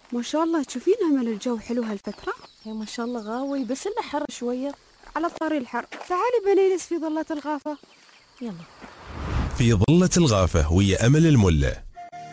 ما شاء الله تشوفين أمل الجو حلو هالفترة. يا ما شاء الله غاوي، بس إلا حر شوية. على طاري الحر، تعالي بنجلس في ظلة الغافة. يلا. في ظلة الغافة ويا أمل الملة.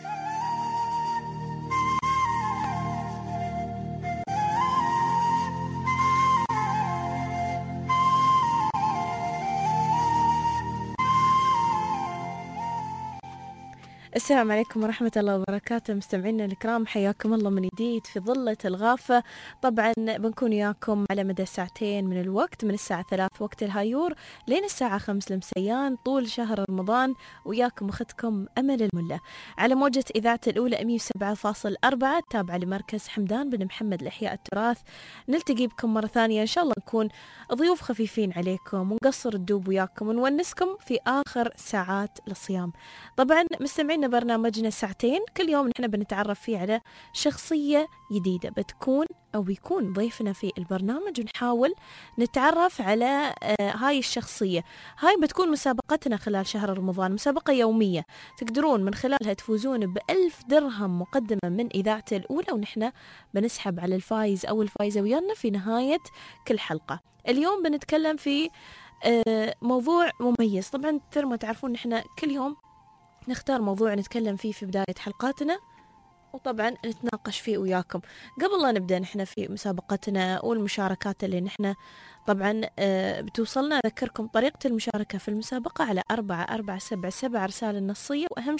السلام عليكم ورحمة الله وبركاته، مستمعينا الكرام، حياكم الله من جديد في ظلة الغافة. طبعا بنكون وياكم على مدى ساعتين من الوقت، من الساعة 3 وقت الهايور لين الساعة 5 المسيان طول شهر رمضان، وياكم أختكم أمل الملة على موجة إذاعة الأولى 107.4 تابعة لمركز حمدان بن محمد لإحياء التراث. نلتقي بكم مرة ثانية إن شاء الله، نكون ضيوف خفيفين عليكم ونقصر الدوب وياكم ونونسكم في آخر ساعات الصيام. طبعا مستمعين برنامجنا ساعتين كل يوم نحن بنتعرف فيه على شخصية جديدة بتكون أو بيكون ضيفنا في البرنامج، ونحاول نتعرف على هاي الشخصية. هاي بتكون مسابقتنا خلال شهر رمضان، مسابقة يومية تقدرون من خلالها تفوزون ب1000 درهم مقدمة من إذاعة الأولى، ونحن بنسحب على الفايز أو الفايزة ويانا في نهاية كل حلقة. اليوم بنتكلم في موضوع مميز. طبعا مثل ما تعرفون نحن كل يوم نختار موضوع نتكلم فيه في بداية حلقاتنا، وطبعا نتناقش فيه وياكم. قبل لا نبدأ نحن في مسابقتنا والمشاركات اللي نحن طبعا بتوصلنا، أذكركم طريقة المشاركة في المسابقة على 4477 رسالة نصية، وأهم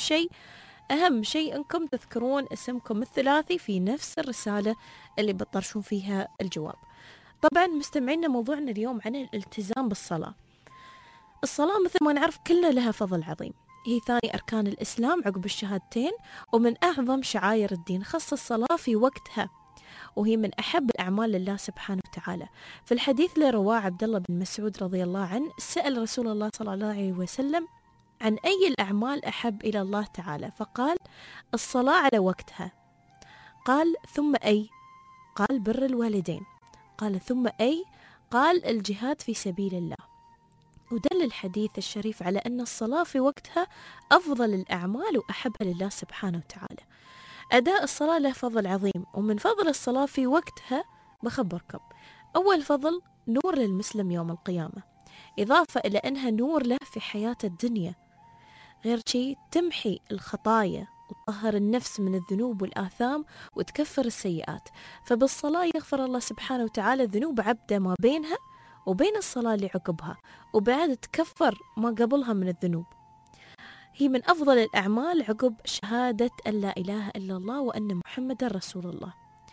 شيء أنكم تذكرون اسمكم الثلاثي في نفس الرسالة اللي بتطرشون فيها الجواب. طبعا مستمعينا موضوعنا اليوم عن الالتزام بالصلاة. الصلاة مثل ما نعرف كلنا لها فضل عظيم، هي ثاني أركان الإسلام عقب الشهادتين، ومن أعظم شعائر الدين، خص الصلاة في وقتها، وهي من أحب الأعمال لله سبحانه وتعالى. في الحديث اللي رواه عبد الله بن مسعود رضي الله عنه، سأل رسول الله صلى الله عليه وسلم عن أي الأعمال أحب إلى الله تعالى، فقال الصلاة على وقتها. قال ثم أي؟ قال بر الوالدين. قال ثم أي؟ قال الجهاد في سبيل الله. ودل الحديث الشريف على أن الصلاة في وقتها أفضل الأعمال وأحبها لله سبحانه وتعالى. أداء الصلاة له فضل عظيم، ومن فضل الصلاة في وقتها بخبركم. أول فضل نور للمسلم يوم القيامة، إضافة إلى أنها نور له في حياة الدنيا. غير شيء تمحي الخطايا وتطهر النفس من الذنوب والآثام وتكفر السيئات. فبالصلاة يغفر الله سبحانه وتعالى ذنوب عبده ما بينها وبين الصلاة اللي عقبها، وبعد تكفر ما قبلها من الذنوب. هي من أفضل الأعمال عقب شهادة أن لا إله إلا الله وأن محمد رسول الله.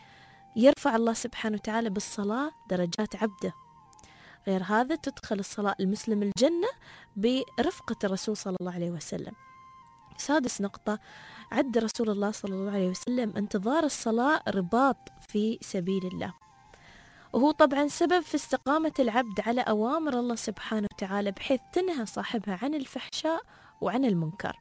يرفع الله سبحانه وتعالى بالصلاة درجات عبده. غير هذا تدخل الصلاة المسلم الجنة برفقة الرسول صلى الله عليه وسلم. سادس نقطة، عد رسول الله صلى الله عليه وسلم انتظار الصلاة رباط في سبيل الله، وهو طبعا سبب في استقامة العبد على أوامر الله سبحانه وتعالى، بحيث تنهى صاحبها عن الفحشاء وعن المنكر،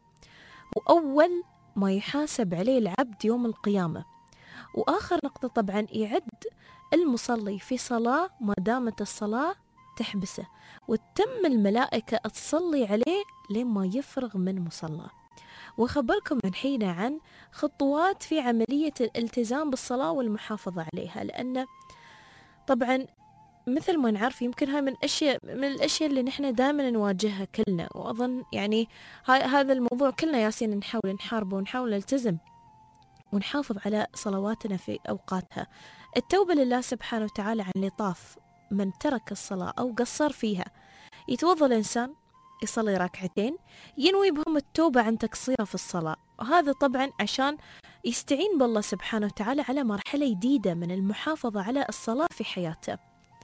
وأول ما يحاسب عليه العبد يوم القيامة. وآخر نقطة طبعا يعد المصلي في صلاة ما دامت الصلاة تحبسه، وتم الملائكة تصلي عليه لما يفرغ من مصلاه. وخبركم من حين عن خطوات في عملية الالتزام بالصلاة والمحافظة عليها، لأن طبعا مثل ما نعرف يمكن هاي من الأشياء اللي نحن دائما نواجهها كلنا، وأظن يعني هذا الموضوع كلنا ياسين نحاول نحاربه ونحاول نلتزم ونحافظ على صلواتنا في أوقاتها. التوبة لله سبحانه وتعالى عن لطاف من ترك الصلاة أو قصر فيها. يتوضأ الإنسان يصلي ركعتين ينوي بهم التوبة عن تقصيره في الصلاة، وهذا طبعا عشان يستعين بالله سبحانه وتعالى على مرحلة جديدة من المحافظة على الصلاة في حياته.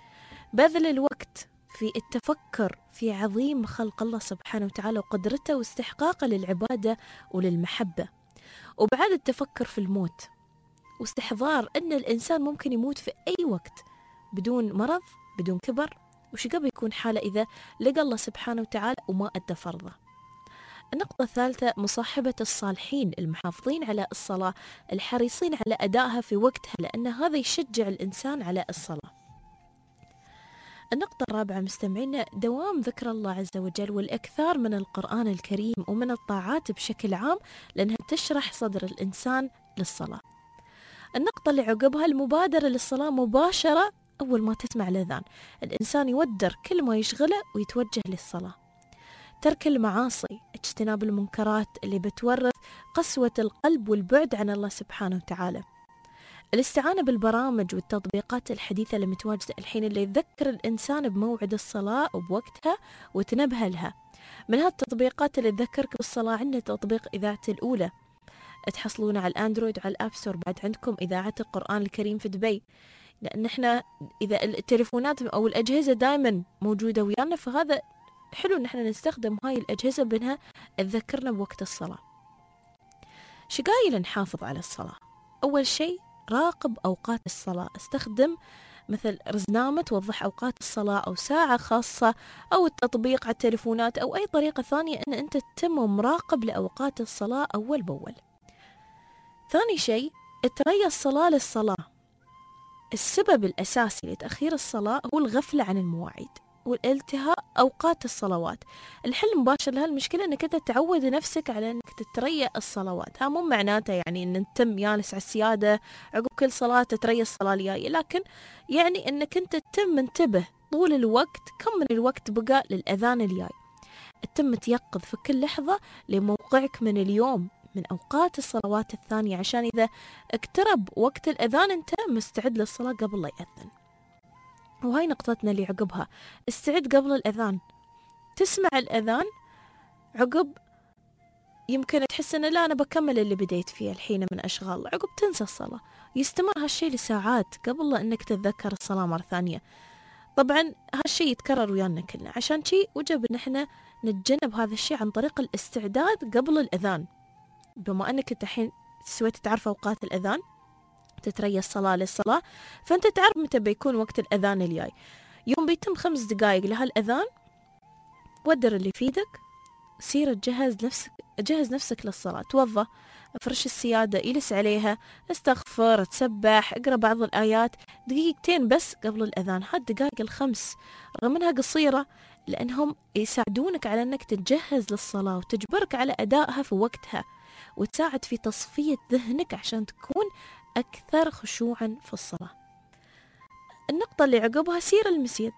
بذل الوقت في التفكر في عظيم خلق الله سبحانه وتعالى وقدرته واستحقاقه للعبادة وللمحبة، وبعد التفكر في الموت واستحضار أن الإنسان ممكن يموت في أي وقت بدون مرض بدون كبر، وشقب يكون حاله إذا لقى الله سبحانه وتعالى وما أدى فرضه. النقطة الثالثة مصاحبة الصالحين المحافظين على الصلاة الحريصين على أدائها في وقتها، لأن هذا يشجع الإنسان على الصلاة. النقطة الرابعة مستمعين دوام ذكر الله عز وجل والإكثار من القرآن الكريم ومن الطاعات بشكل عام، لأنها تشرح صدر الإنسان للصلاة. النقطة اللي عقبها المبادرة للصلاة مباشرة أول ما تسمع الأذان. الإنسان يودر كل ما يشغله ويتوجه للصلاة. ترك المعاصي، اجتناب المنكرات اللي بتورث قسوة القلب والبعد عن الله سبحانه وتعالى. الاستعانة بالبرامج والتطبيقات الحديثة اللي متواجدة الحين اللي يذكر الإنسان بموعد الصلاة وبوقتها وتنبه لها. من هالتطبيقات اللي تذكرك بالصلاة عندنا تطبيق إذاعة الأولى، تحصلونه على الأندرويد وعلى الأب ستور. بعد عندكم إذاعة القرآن الكريم في دبي، لأن إحنا إذا التليفونات أو الأجهزة دائما موجودة ويانا، فهذا حلو إن إحنا نستخدم هاي الأجهزة بأنها تذكرنا بوقت الصلاة. شقايل نحافظ على الصلاة. أول شيء راقب أوقات الصلاة، استخدم مثل رزنامة توضح أوقات الصلاة أو ساعة خاصة أو التطبيق على التليفونات أو أي طريقة ثانية أن أنت تتم مراقب لأوقات الصلاة أول بأول. ثاني شيء تريا الصلاة للصلاة. السبب الأساسي لتأخير الصلاة هو الغفلة عن المواعيد والالتهاء أوقات الصلوات. الحل المباشر لهالمشكلة أنك أنت تعود نفسك على أنك تتريأ الصلوات. ها مو معناته يعني أن تتم جالس على السيادة عقب كل صلاة تتريأ الصلاة الجاية، لكن يعني أنك أنت تتم منتبه طول الوقت كم من الوقت بقى للأذان الجاي. تتم تيقظ في كل لحظة لموقعك من اليوم من أوقات الصلوات الثانية، عشان إذا اقترب وقت الأذان أنت مستعد للصلاة قبل لا يأذن. وهاي نقطتنا اللي عقبها، استعد قبل الأذان. تسمع الأذان عقب يمكن تحس أن لا أنا بكمل اللي بديت فيه الحين من أشغال، عقب تنسى الصلاة. يستمر هالشي لساعات قبل لا أنك تتذكر الصلاة مرة ثانية. طبعا هالشي يتكرر ويانا كلنا، عشان شي وجب أن احنا نتجنب هذا الشي عن طريق الاستعداد قبل الأذان. بما أنك أنت الحين سويت تعرف أوقات الأذان، تتريا الصلاة للصلاة، فأنت تعرف متى بيكون وقت الأذان الجاي. يوم بيتم 5 دقائق لهالأذان، ودر اللي في يدك، سير جهز نفسك للصلاة. توضى، فرش السيادة، اجلس عليها، استغفر، تسبح، اقرأ بعض الآيات، دقيقتين بس قبل الأذان. هالدقائق ال5 رغم أنها قصيرة لأنهم يساعدونك على أنك تتجهز للصلاة وتجبرك على أدائها في وقتها، وتساعد في تصفية ذهنك عشان تكون أكثر خشوعا في الصلاة. النقطة اللي عقبها سير المسجد.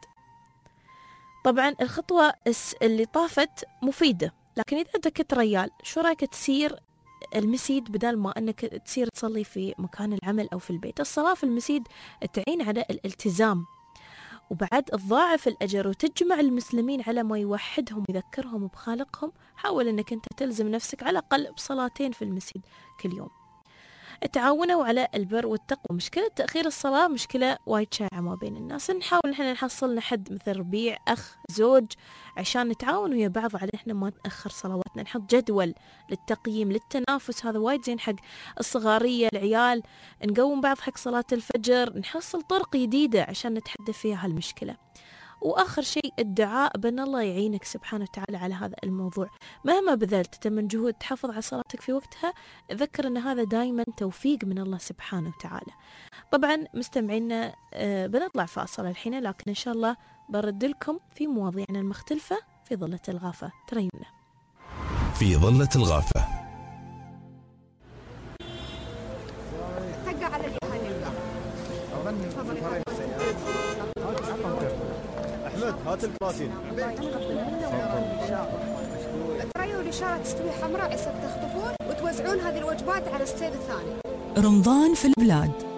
طبعا الخطوة اللي طافت مفيدة، لكن إذا أنت كنت ريال شو رأيك تسير المسجد بدل ما أنك تسير تصلي في مكان العمل أو في البيت؟ الصلاة في المسجد تعين على الالتزام، وبعد تضاعف الأجر وتجمع المسلمين على ما يوحدهم ويذكرهم بخالقهم. حاول أنك أنت تلزم نفسك على الأقل بصلاتين في المسجد كل يوم. تعاونوا على البر والتقوى. مشكلة تأخير الصلاة مشكلة وايد شائعة ما بين الناس. نحاول نحن نحصل لحد مثل ربيع، أخ، زوج، عشان نتعاون ويا بعض على إحنا ما نأخر صلواتنا. نحط جدول للتقييم للتنافس، هذا وايد زين حق الصغارية العيال. نقوم بعض حق صلاة الفجر، نحصل طرق جديدة عشان نتحدى فيها هالمشكلة. وآخر شيء الدعاء بأن الله يعينك سبحانه وتعالى على هذا الموضوع. مهما بذلت من جهود تحافظ على صلاتك في وقتها، ذكر أن هذا دائما توفيق من الله سبحانه وتعالى. طبعا مستمعينا بنطلع فاصل الحين، لكن إن شاء الله برد لكم في مواضيعنا المختلفة في ظلة الغافة. تريمنا في ظلة الغافة. أحمد هات الكراسي. تريوا الإشارة تستوي حمراء عسى تخطفون وتوزعون هذه الوجبات على الصيد الثاني. رمضان في البلاد.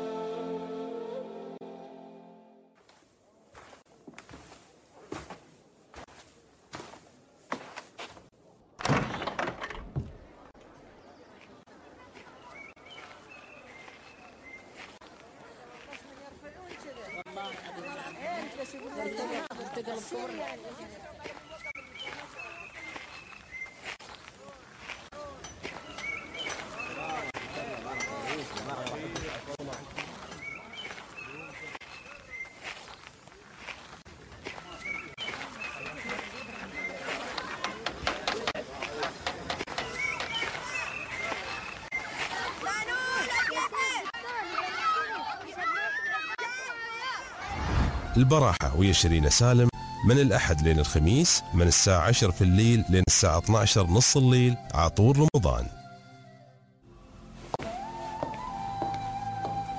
البراحة ويا شيرين سالم من الأحد لين الخميس من الساعة 10 في الليل لين الساعة 12 نص الليل عطور رمضان.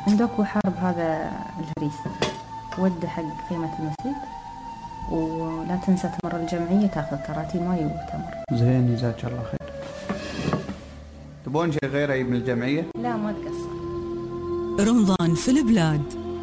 عندك وحرب هذا الهريس ود حق قيمة المسجد، ولا تنسى تمر الجمعية تاخذ كراتي ماي وتمر. زين جزاك الله خير. تبون شيء غير من الجمعية؟ لا ما تقصر. رمضان في البلاد.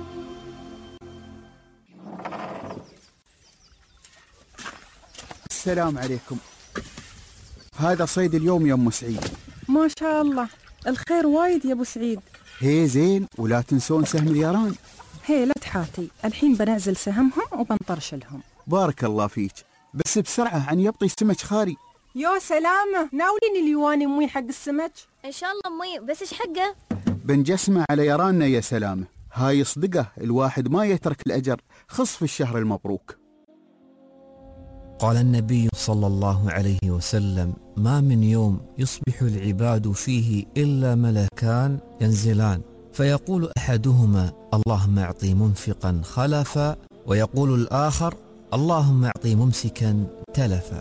السلام عليكم. هذا صيد اليوم يا أم سعيد. ما شاء الله، الخير وايد يا أبو سعيد. هي زين، ولا تنسون سهم الياران. هي لا تحاتي، الحين بنعزل سهمهم وبنطرش لهم. بارك الله فيك، بس بسرعة عن يبطي سمك خاري. يا سلامة، ناوليني اليواني أمي حق السمك. إن شاء الله أمي، بس إيش حقه؟ بنجسمه على يراننا يا سلامة. هاي صدقة، الواحد ما يترك الأجر خص في الشهر المبروك. قال النبي صلى الله عليه وسلم: ما من يوم يصبح العباد فيه إلا ملكان ينزلان، فيقول أحدهما: اللهم أعطي منفقا خلفا، ويقول الآخر: اللهم أعطي ممسكا تلفا.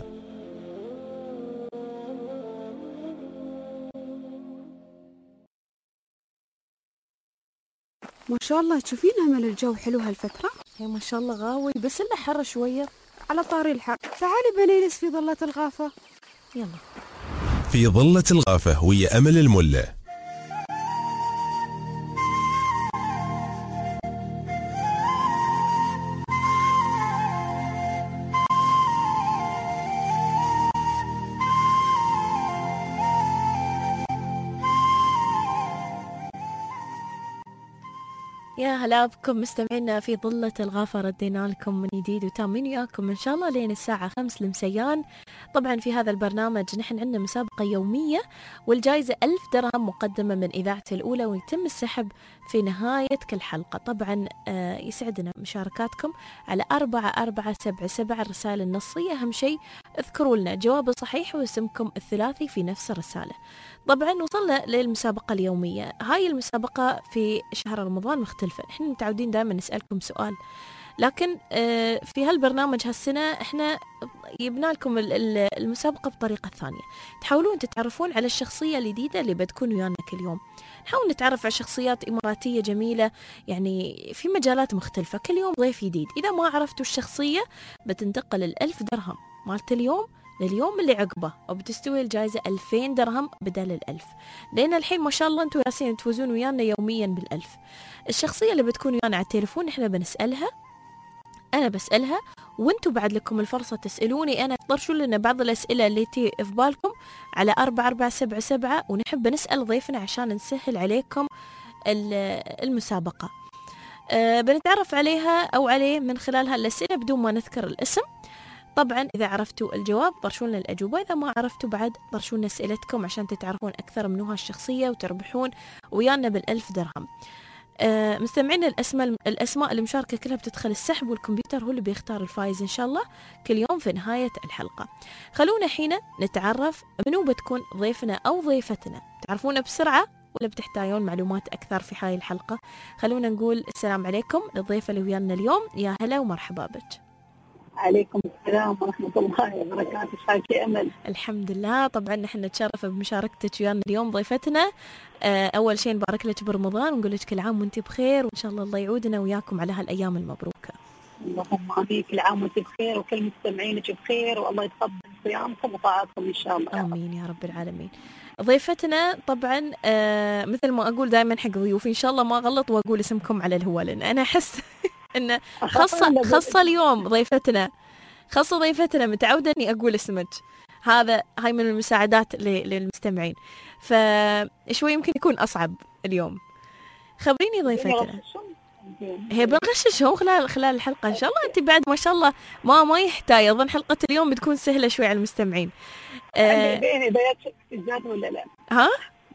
ما شاء الله تشوفين أمل الجو حلو هالفترة. هي ما شاء الله غاوي، بس إلا حر شوية. على طاري الحر، تعالي بنجلس في ظلة الغافة. يلا. في ظلة الغافة ويا أمل الملة. يا هلا بكم مستمعينا في ظلة الغافة، ردينا لكم من جديد وتامين وياكم إن شاء الله لين الساعة 5 المسيان. طبعا في هذا البرنامج نحن عندنا مسابقة يومية، والجائزة 1000 درهم مقدمة من إذاعتي الأولى، ويتم السحب في نهاية كل حلقة. طبعا يسعدنا مشاركاتكم على 4477 الرسائل النصية. أهم شيء اذكروا لنا جواب صحيح واسمكم الثلاثي في نفس الرسالة. طبعا وصلنا للمسابقة اليومية. هاي المسابقة في شهر رمضان مختلفة، احنا متعودين دائما نسألكم سؤال، لكن في هالبرنامج هالسنة احنا جبنا لكم المسابقة بطريقة ثانية. تحاولون تتعرفون على الشخصية الجديدة اللي بتكون ويانا كل يوم. نحاول نتعرف على شخصيات إماراتية جميلة، يعني في مجالات مختلفة، كل يوم ضيف جديد. إذا ما عرفتوا الشخصية بتنتقل 1000 درهم مالت اليوم لليوم اللي عقبه، وبتستوي الجائزة 2000 درهم بدل 1000. لأن الحين ما شاء الله انتوا ياسين تفوزون ويانا يوميا بال1000. الشخصية اللي بتكون ويانا على التليفون احنا بنسألها، أنا بسألها، وانتوا بعد لكم الفرصة تسألوني أنا. طرشوا لنا بعض الأسئلة اللي في بالكم على 4477، ونحب نسأل ضيفنا عشان نسهل عليكم المسابقة. بنتعرف عليها أو عليه من خلال هالأسئلة بدون ما نذكر الاسم. طبعا إذا عرفتوا الجواب طرشوا لنا الأجوبة، إذا ما عرفتوا بعد طرشوا لنا أسئلتكم عشان تتعرفون أكثر من هالشخصية وتربحون ويانا بال1000 درهم. مستمعين الأسماء المشاركة كلها بتدخل السحب، والكمبيوتر هو اللي بيختار الفائز إن شاء الله كل يوم في نهاية الحلقة. خلونا حين نتعرف منو بتكون ضيفنا أو ضيفتنا. تعرفونا بسرعة ولا بتحتاجون معلومات أكثر في هاي الحلقة؟ خلونا نقول السلام عليكم للضيفة اللي ويانا اليوم. يا هلا ومرحبا بك. عليكم السلام ورحمة الله وبركاته. شاكي أمل. الحمد لله. طبعا نحن نتشرف بمشاركتك ويانا اليوم ضيفتنا. أول شيء نبارك لك برمضان ونقول لك كل عام وانت بخير، وإن شاء الله الله يعودنا وياكم على هالأيام المبروكة. اللهم آمين. كل عام وانت بخير وكل مستمعينك بخير، والله يتقبل صيامكم وطاعتكم إن شاء الله. آمين يا رب العالمين. ضيفتنا طبعا مثل ما أقول دائما حق ضيوفي، إن شاء الله ما غلط وأقول اسمكم على الهواء، لأن أنا أحس إن خاصة اليوم ضيفتنا، خاصة ضيفتنا متعودة إني أقول اسمك. هاي من المساعدات للمستمعين، فشوي يمكن يكون أصعب اليوم. خبريني ضيفتنا. هي بنغششهم خلال الحلقة إن شاء الله. أنت بعد ما شاء الله ما يحتاج، أظن حلقة اليوم بتكون سهلة شوي على المستمعين. إذا جات ولا لا؟ ها؟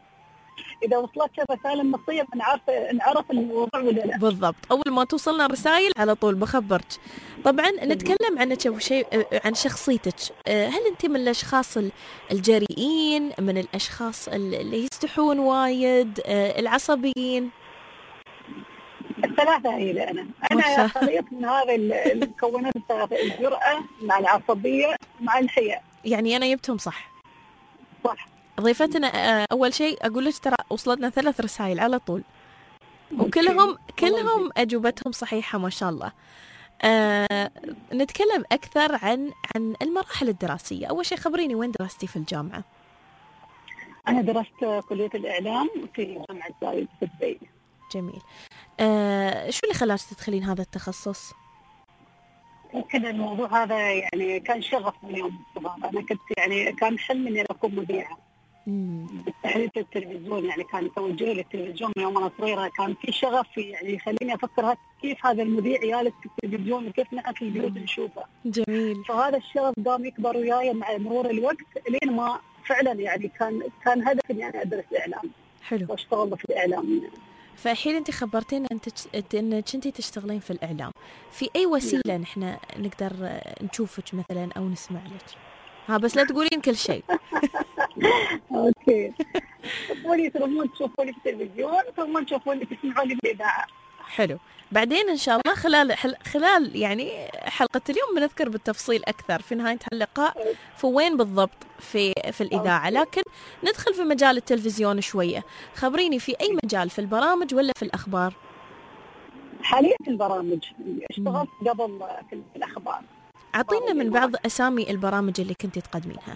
إذا وصلت رسالة نصية نعرف الموضوع ولا لا؟ بالضبط، أول ما توصلنا رسائل على طول بخبرك. طبعا نتكلم عنك أول شيء، عن شخصيتك. هل أنت من الأشخاص الجريئين، من الأشخاص اللي يستحون وايد، العصبيين؟ الثلاثة هي أنا خليط من هذه المكونات الثلاثة، الجرأة مع العصبية مع الحياء. يعني أنا جبتهم صح؟ صح. ضيفتنا أول شيء أقول لك ترى وصلتنا 3 رسائل على طول. كلهم أجوبتهم صحيحة ما شاء الله. نتكلم أكثر عن المراحل الدراسية. أول شيء خبريني وين دراستي في الجامعة؟ أنا درست كلية الإعلام في جامعة زايد في دبي. جميل. شو اللي خلاك تدخلين هذا التخصص؟ يمكن الموضوع هذا يعني كان شغف من يوم الصغر. أنا كنت يعني كان حلمي إني أكون مذيعة بالتحديد في التلفزيون. يعني كان توجهي للتلفزيون من يوم أنا صغيرة. كان في شغف يعني يخليني أفكر كيف هذا المذيع يالك في التلفزيون وكيف نحن في البيوت نشوفه. جميل. فهذا الشغف قام يكبر وياي مع مرور الوقت لين ما فعلا يعني كان هدفي إني أنا أدرس إعلام. حلو. وأشتغل في الإعلام. فالحين أنت خبرتين أنك كنتي تشتغلين في الإعلام. في أي وسيلة نحن نقدر نشوفك مثلا أو نسمع لك؟ بس لا تقولين كل شيء. اوكي. تقولي ترمون تشوفوني في التلفزيون، ترمون تشوفوني تسمعوني بالإذاعة. حلو. بعدين إن شاء الله خلال يعني حلقة اليوم بنذكر بالتفصيل أكثر في نهاية اللقاء في وين بالضبط في الإذاعة. لكن ندخل في مجال التلفزيون شوية. خبريني في أي مجال، في البرامج ولا في الأخبار؟ حاليا في البرامج. اشتغلت قبل في الأخبار. أعطينا من بعض أسامي البرامج اللي كنت تقدمينها.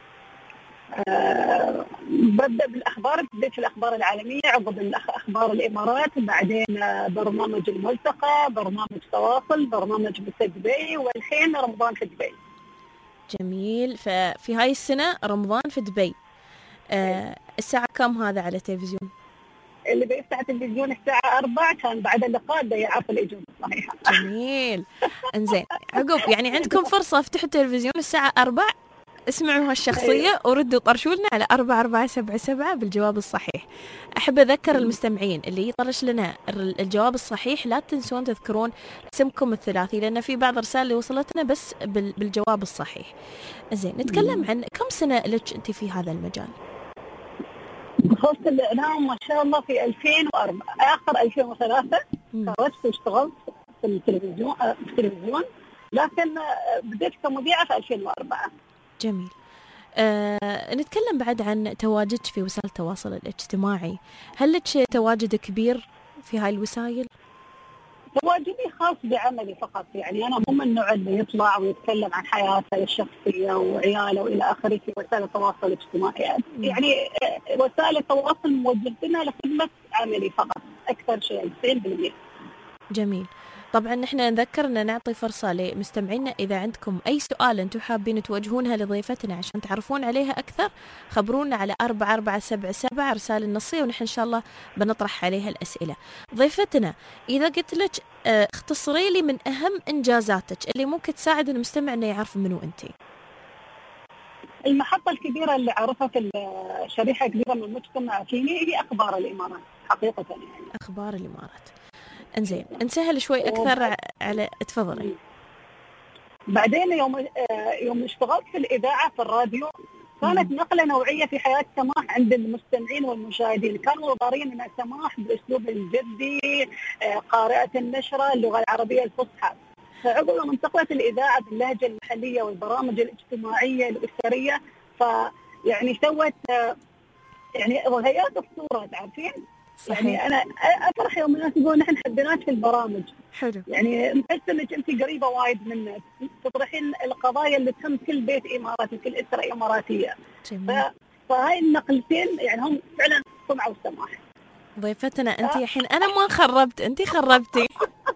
ببدأ بالأخبار. بديت في الأخبار العالمية، عقب أخبار الإمارات، بعدين برنامج الملتقى، برنامج تواصل، برنامج في دبي، والحين رمضان في دبي. جميل. ففي هاي السنة رمضان في دبي. الساعة كم هذا على التلفزيون؟ اللي بيفتح التلفزيون الساعة 4 كان بعد اللقاء ده يعرف الإجابة الصحيحة. جميل. انزين عقب يعني عندكم فرصة افتحوا التلفزيون الساعة 4، اسمعوا هالشخصية وردوا طرشوا لنا على 4477 بالجواب الصحيح. أحب أذكر المستمعين اللي يطرش لنا الجواب الصحيح لا تنسون تذكرون اسمكم الثلاثي، لأن في بعض الرسائل اللي وصلتنا بس بالجواب الصحيح. زين نتكلم عن كم سنة لك أنت في هذا المجال؟ دخلت الإعلام ما شاء الله في 2004 آخر 2003 خرجت واشتغلت في التلفزيون لكن بديت كمذيعة في 2004. جميل. نتكلم بعد عن تواجدك في وسائل التواصل الاجتماعي. هل لك تواجد كبير في هاي الوسائل؟ تواجدي خاص بعملي فقط. يعني أنا مو من النوع اللي يطلع ويتكلم عن حياته الشخصية وعياله وإلى آخره في وسائل التواصل الاجتماعي. يعني وسائل التواصل موجهتنا لخدمة عملي فقط أكثر شيء 90%. جميل. طبعا نحن نذكر أن نعطي فرصة لمستمعينا إذا عندكم أي سؤال أنتم حابين توجهونها لضيفتنا عشان تعرفون عليها أكثر، خبرونا على 4477 رسالة النصية ونحن إن شاء الله بنطرح عليها الأسئلة. ضيفتنا إذا قلت لك اختصري لي من أهم إنجازاتك اللي ممكن تساعد المستمع أنه يعرف منو أنت. المحطة الكبيرة اللي عرفها في شريحة كبيرة من المجتمع فيني هي أخبار الإمارات حقيقة. يعني أخبار الإمارات. انزين نسهل شوي أكثر على تفضلي. بعدين يوم اشتغلت في الإذاعة في الراديو كانت نقلة نوعية في حياة سماح عند المستمعين والمشاهدين. كانوا ضارين من سماح بأسلوب الجدي، قارئة النشرة، اللغة العربية الفصحى. فعقب من انتقلت الإذاعة باللهجة المحلية والبرامج الاجتماعية الأسرية فيعني سوت يعني غيرت الصورة تعرفين. صحيح. يعني أنا أفرح يوم الناس يقولون نحن حبيناك في البرامج. حلو. يعني نحس إنك أنت قريبة وايد منا، تطرحين القضايا اللي تهم كل بيت إماراتي كل أسرة إماراتية. فهاي النقلتين يعني هم فعلا سمعة وسماح. ضيفتنا أنت الحين أنا ما خربت، أنت خربتي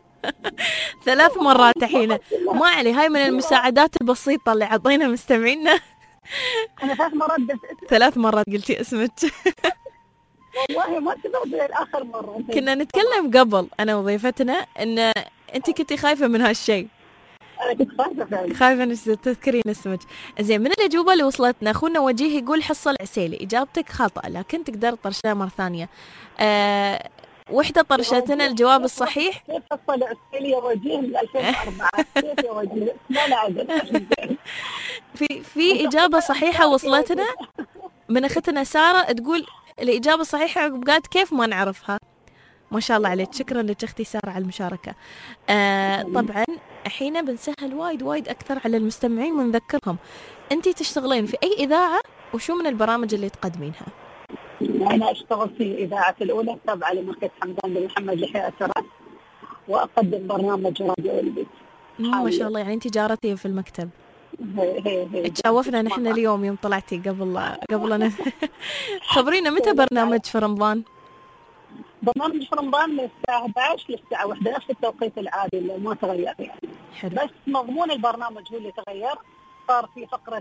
3 مرات الحين. ما علي، هاي من المساعدات البسيطة اللي عطينا مستمعينا. أنا 3 مرات بس 3 مرات قلتي اسمك. والله ما تبغى الآخر مرة. كنا نتكلم قبل أنا وضيفتنا إن أنت كنتي خايفة من هالشيء. أنا كنت خايفة فعلا. خايفة إنك تذكرين اسمك. زين من الأجوبة اللي وصلتنا أخونا وجيه يقول حصة العسيلي. إجابتك خطأ لكن تقدر تطرشها مرة ثانية. وحدة طرشتنا الجواب الصحيح. كيف حصة العسيلي يا وجيه من 2004 كيف يا وجيه؟ لا عدل. في إجابة صحيحة وصلتنا من أختنا سارة تقول الإجابة الصحيحة قالت كيف ما نعرفها. ما شاء الله عليك، شكرا لك أختي سارة على المشاركة. طبعا الحين بنسهل وايد أكثر على المستمعين ونذكرهم أنتي تشتغلين في أي إذاعة وشو من البرامج اللي تقدمينها؟ أنا أشتغل في إذاعة الأولى تابعة لمركز حمدان بن محمد لحياة تراث، وأقدم برنامج راديو البيت. ما شاء الله، يعني أنت جارتي في المكتب. هي تشوفنا نحن اليوم يوم طلعتي قبل أنا. خبرينا متى برنامج في رمضان؟ برنامج في رمضان من الساعة 11 للساعة 1 نفس التوقيت العادي اللي ما تغير يعني. حلو. بس مضمون البرنامج هو اللي تغير، صار في فقرة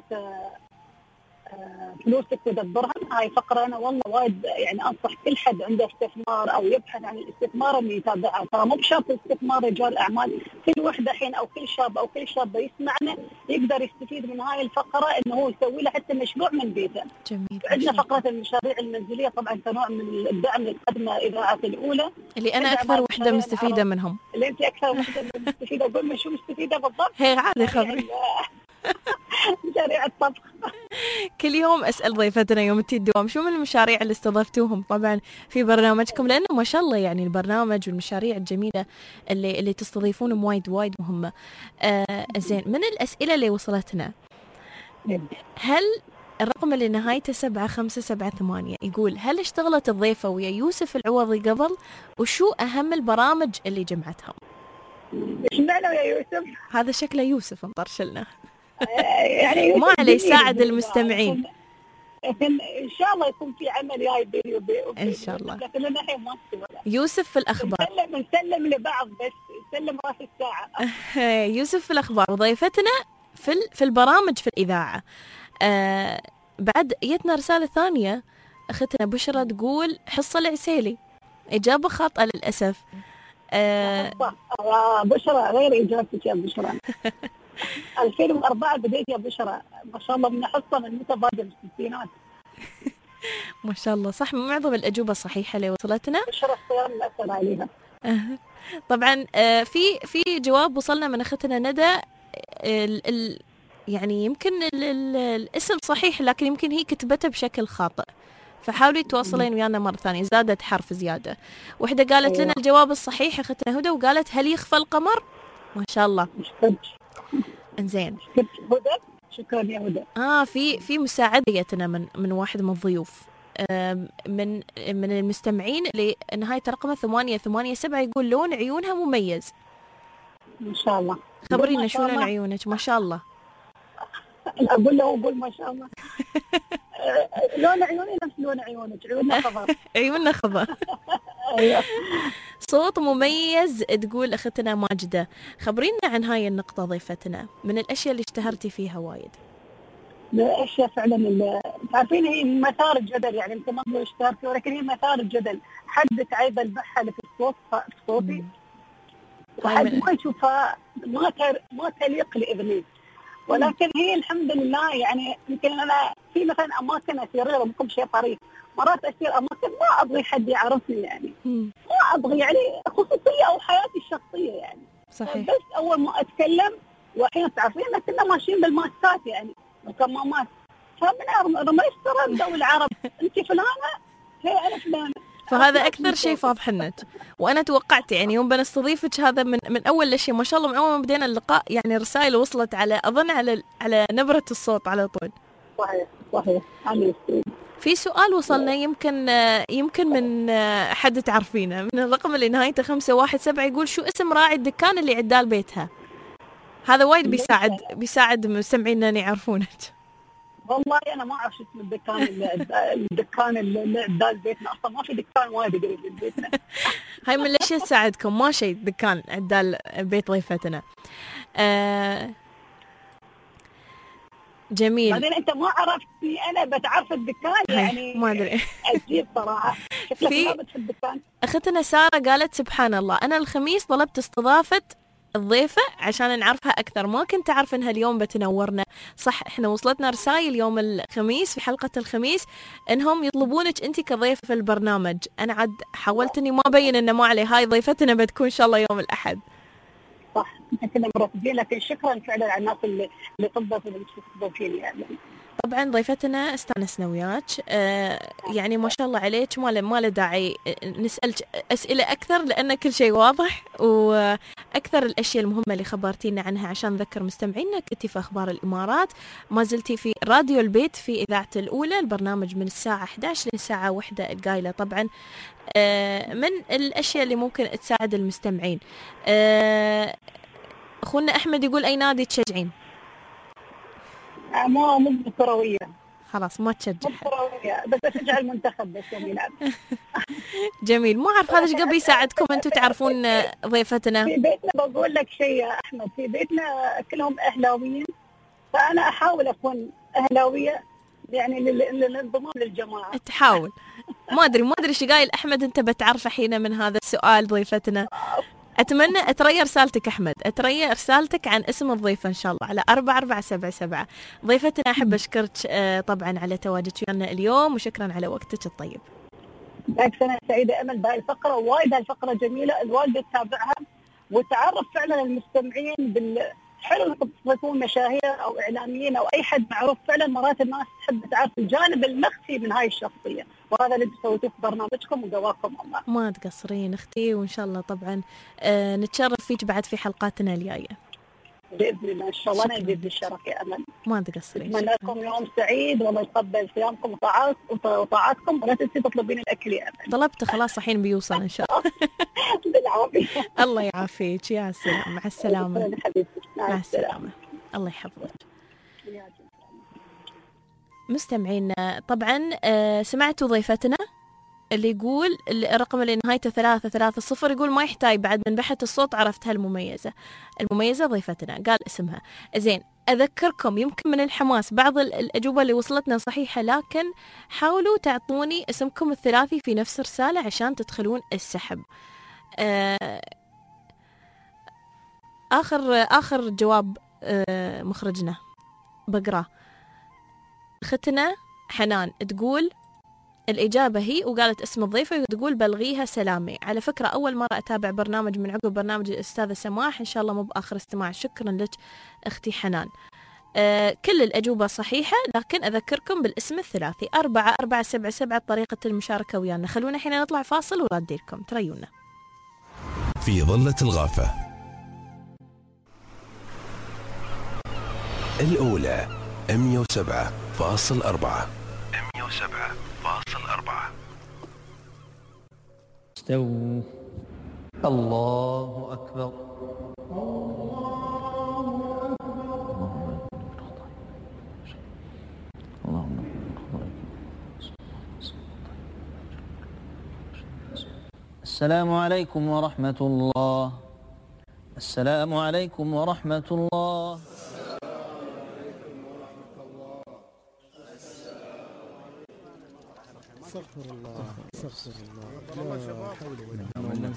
فلوسك تدبرها. هاي فقرة أنا والله وايد يعني أنصح كل حد عنده استثمار أو يبحث عن الاستثمار إنه يتابعها. ترى مو بشرط استثمار رجال أعمال، كل وحدة الحين أو كل شاب أو كل شابة يسمعنا يقدر يستفيد من هاي الفقرة، إنه هو يسوي له حتى مشروع من بيته. جميل. عندنا فقرة المشاريع المنزلية طبعا كنوع من الدعم اللي تقدمه إذاعة الأولى، اللي أنا أكثر وحدة مستفيدة منهم. اللي أنت أكثر وحدة مستفيدة. أقول من شو مستفيدة بالضبط؟ هي عادي خبري. مشاريع الطبخ. كل يوم أسأل ضيفتنا يوم الدوام شو من المشاريع اللي استضفتوهم طبعا في برنامجكم، لأنه ما شاء الله يعني البرنامج والمشاريع الجميلة اللي تستضيفونهم وايد مهمة. زين، من الأسئلة اللي وصلتنا، هل الرقم اللي نهايته 7578 يقول هل اشتغلت الضيفة ويا يوسف العوضي قبل، وشو أهم البرامج اللي جمعتهم؟ إيش معنى ويا يوسف؟ هذا شكله يوسف انطرشلنا. يعني ما عليه، يساعد المستمعين. إن شاء الله يكون في عمل جاي بيني وبين إن شاء الله. لكن أنا الحين ما أستوعب. يوسف في الأخبار. نسلم لبعض بس، نسلم راس الساعة. يوسف في الأخبار، وضيفتنا في البرامج في الإذاعة. بعد جتنا رسالة ثانية، أختنا بشرى تقول حصة العسيلي، إجابة خاطئة للأسف. بشرى غير إجابتك يا بشرى. 2004 بديت يا بشرى، ما شاء الله من حصة من متى بادئة من الستينات. ما شاء الله، صح، معظم الأجوبة صحيحة اللي وصلتنا. بشرى الصيام مأثر عليها. طبعا في جواب وصلنا من أختنا ندى، يعني يمكن الاسم صحيح لكن يمكن هي كتبته بشكل خاطئ، فحاولي تواصلين ويانا مرة ثانية، زادت حرف زيادة. وحدة قالت لنا الجواب الصحيح أختنا هدى، وقالت هل يخفى القمر؟ ما شاء الله. انزين، هدى شكرا يا هدى. في مساعدة جتنا من واحد من الضيوف، من المستمعين اللي نهاية رقمه 887 يقول لون عيونها مميز. ما شاء الله. خبرينا شو لون عيونك؟ ما شاء الله. أقول له قول ما شاء الله. لون عيوني نفس لون عيونك، عيوننا خضر. عيوننا خضر. أيوه. صوت مميز تقول أختنا ماجدة. خبرينا عن هاي النقطة ضيفتنا، من الأشياء اللي اشتهرتي فيها وايد. من الأشياء فعلا اللي تعرفين هي مثار الجدل، يعني يمكن ما أقول اشتهرتي ولكن هي مثار الجدل. حد تعيب البحة في الصوت في صوتي، وحد ما يشوفها ما تليق لإذني، ولكن هي الحمد لله يعني يمكن أنا في مثلا أماكن أسير ممكن شيء طريق، مرات أسير أماكن ما أبغي حد يعرفني، يعني ما أبغي يعني خصوصية أو حياتي الشخصية يعني. صحيح. بس أول ما أتكلم وحين تعرفين كنا ماشيين بالماسكات يعني الكمامات، فمن رميت ترى دول العرب أنت فلانة، هي أنا فلانة. فهذا أكثر شيء فاضح لنا، وأنا توقعت يعني يوم بنستضيفك هذا من أول شيء. ما شاء الله من أول ما بدينا اللقاء يعني رسائل وصلت على أظن على نبرة الصوت على طول. صحيح. في سؤال وصلنا يمكن من حد تعرفينه، من الرقم اللي نهايته 517 يقول شو اسم راعي الدكان اللي عدال بيتها؟ هذا وايد بيساعد مستمعينا ان يعرفونك. والله انا ما اعرف اسم الدكان اللي عدال بيتنا، اصلا ما في دكان وايد قريب من بيتنا. هاي من الاشياء تساعدكم، ما شيء دكان عدال بيت ضيفتنا. جميل. بعدين انت ما عرفتني انا بتعرف الدكان يعني ما ادري. عجيب صراحه. شكلك ما بتحب الدكان. اختنا ساره قالت سبحان الله، انا الخميس طلبت استضافه الضيفة عشان نعرفها أكثر، ما كنت أعرف إنها اليوم بتنورنا. صح، إحنا وصلتنا رسائل يوم الخميس في حلقة الخميس إنهم يطلبونك أنت كضيفة في البرنامج. أنا عاد حاولت إني ما أبين إنه ما عليه، هاي ضيفتنا بتكون إن شاء الله يوم الأحد. صح، إحنا كنا مرتبين، لكن شكرا فعلا على الناس اللي طلبت المستضيفين يعني. طبعا ضيفتنا استانسنا وياك، يعني ما شاء الله عليك، ما له داعي نسألك أسئلة أكثر لأن كل شيء واضح، وأكثر الأشياء المهمة اللي خبرتينا عنها عشان نذكر مستمعينا. كنتي في أخبار الإمارات، ما زلتي في راديو البيت في إذاعة الأولى، البرنامج من الساعة 11 للساعة 1 القايلة. طبعا من الأشياء اللي ممكن تساعد المستمعين، أخونا أحمد يقول أي نادي تشجعين؟ مو كروية، خلاص ما تشجع. مو كروية، بس أشجع المنتخب بس يوم يلعب. جميل. مو عارف هذا ايش قبل يساعدكم انتم تعرفون ضيفتنا. في بيتنا بقول لك شيء يا أحمد، في بيتنا كلهم أهلاويين، فأنا أحاول أكون أهلاوية يعني للانضمام للجماعة. تحاول. ما أدري ايش قايل أحمد، أنت بتعرف حين من هذا السؤال ضيفتنا. أتمنى أتريى رسالتك أحمد، أتريى رسالتك عن اسم الضيفة إن شاء الله على 4477. ضيفتنا أحب أشكرك طبعا على تواجدك ويانا اليوم، وشكرا على وقتك الطيب. بالعكس أنا سعيدة أمل بهاي الفقرة، وايد هالفقرة جميلة، الوالدة تتابعها وتعرف فعلا المستمعين حلو انكم تستضيفون مشاهير او اعلاميين او اي حد معروف. فعلا مرات الناس تحب تعرف الجانب المخفي من هاي الشخصيه، وهذا اللي سويتوه في برنامجكم وقواكم الله. ما تقصرين اختي، وان شاء الله طبعا نتشرف فيك بعد في حلقاتنا الجايه باذن الله. ان شاء الله انا يزيد لي الشرف يا امل. ما تقصرين. اتمنى لكم يوم سعيد، والله يتقبل صيامكم وطاعاتكم، ولا تنسي تطلبين الاكل يا امل. طلبته خلاص الحين بيوصل ان شاء الله. بالعافيه. الله يعافيك. يا سلام. مع السلامه. مع السلامه. الله يحفظك. مستمعينا طبعا سمعتوا ضيفتنا اللي يقول الرقم اللي نهايته 330 يقول ما يحتاج بعد من بحث الصوت عرفت هالمميزة. المميزة ضيفتنا قال اسمها. زين أذكركم يمكن من الحماس بعض الأجوبة اللي وصلتنا صحيحة، لكن حاولوا تعطوني اسمكم الثلاثي في نفس رسالة عشان تدخلون السحب. آخر جواب مخرجنا بقراه. ختنا حنان تقول الإجابة هي، وقالت اسم الضيفة وتقول بلغيها سلامي. على فكرة أول مرة أتابع برنامج من عقب برنامج الأستاذة سماح، إن شاء الله مو بآخر استماع. شكرا لك أختي حنان. كل الأجوبة صحيحة، لكن أذكركم بالاسم الثلاثي 4477 طريقة المشاركة ويانا. خلونا حين نطلع فاصل ورادي لكم تريونا في ظلة الغافة الأولى 107.4. استووا. الله أكبر. السلام عليكم ورحمة الله. السلام عليكم ورحمة الله. استغفر الله استغفر الله.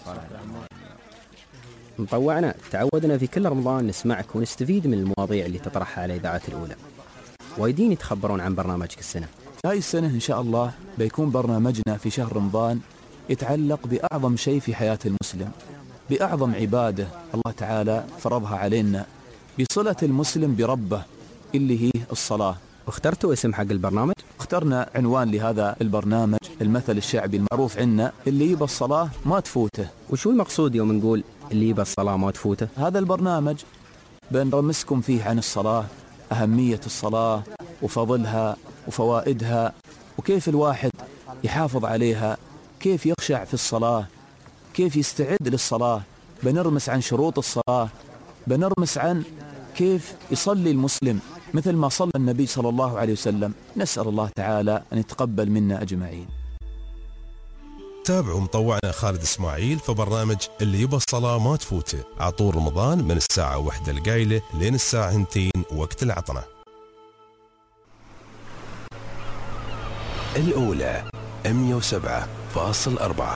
مطوعنا تعودنا في كل رمضان نسمعك ونستفيد من المواضيع اللي تطرحها على إذاعة الأولى، وايدين يتخبرون عن برنامجك السنة. هاي السنة إن شاء الله بيكون برنامجنا في شهر رمضان يتعلق بأعظم شيء في حياة المسلم، بأعظم عبادة الله تعالى فرضها علينا، بصلة المسلم بربه اللي هي الصلاة. واخترتوا اسم حق البرنامج؟ اخترنا عنوان لهذا البرنامج المثل الشعبي المعروف عنا، اللي يبى الصلاة ما تفوته. وشو المقصود يوم نقول اللي يبى الصلاة ما تفوته؟ هذا البرنامج بنرمسكم فيه عن الصلاة، أهمية الصلاة وفضلها وفوائدها، وكيف الواحد يحافظ عليها، كيف يخشع في الصلاة، كيف يستعد للصلاة. بنرمس عن شروط الصلاة، بنرمس عن كيف يصلي المسلم مثل ما صلى النبي صلى الله عليه وسلم. نسأل الله تعالى أن يتقبل منا أجمعين. تابعوا مطوعنا خالد إسماعيل في برنامج اللي يبى الصلاة ما تفوته عطور رمضان من الساعة 1 القايلة لين الساعة 2 وقت العطنة. الأولى 107.4.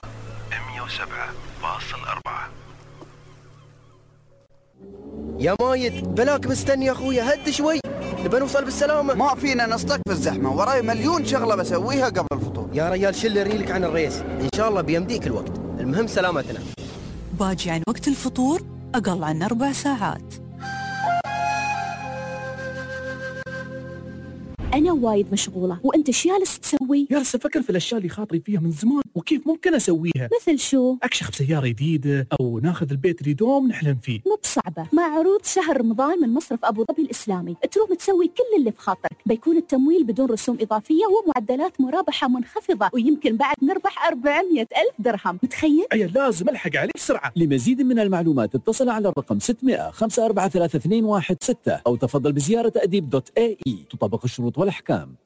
يا مايد بلاك مستني يا اخويا، هد شوي نبى نوصل بالسلامة. ما فينا نصطك في الزحمة، وراي مليون شغلة بسويها قبل الفطور. يا ريال شل ريلك عن الريس، ان شاء الله بيمديك الوقت، المهم سلامتنا. باجي عن وقت الفطور اقل عن 4 ساعات. أنا وايد مشغولة وأنت شو جالس تسوي؟ جالس أفكر في الأشياء اللي خاطري فيها من زمان وكيف ممكن أسويها. مثل شو؟ أكشخ بسيارة جديدة أو ناخذ البيت اللي دوم نحلم فيه. مو بصعبة، مع عروض شهر رمضان من مصرف أبو ظبي الإسلامي تروم تسوي كل اللي بخاطرك. بيكون التمويل بدون رسوم إضافية ومعدلات مرابحة منخفضة، ويمكن بعد نربح 400,000 درهم. متخيل؟ أي لازم ألحق عليه بسرعة. لمزيد من المعلومات اتصل على الرقم 600-543-216 أو تفضل بزيارة أديب.ae. تطبق الشروط والأحكام.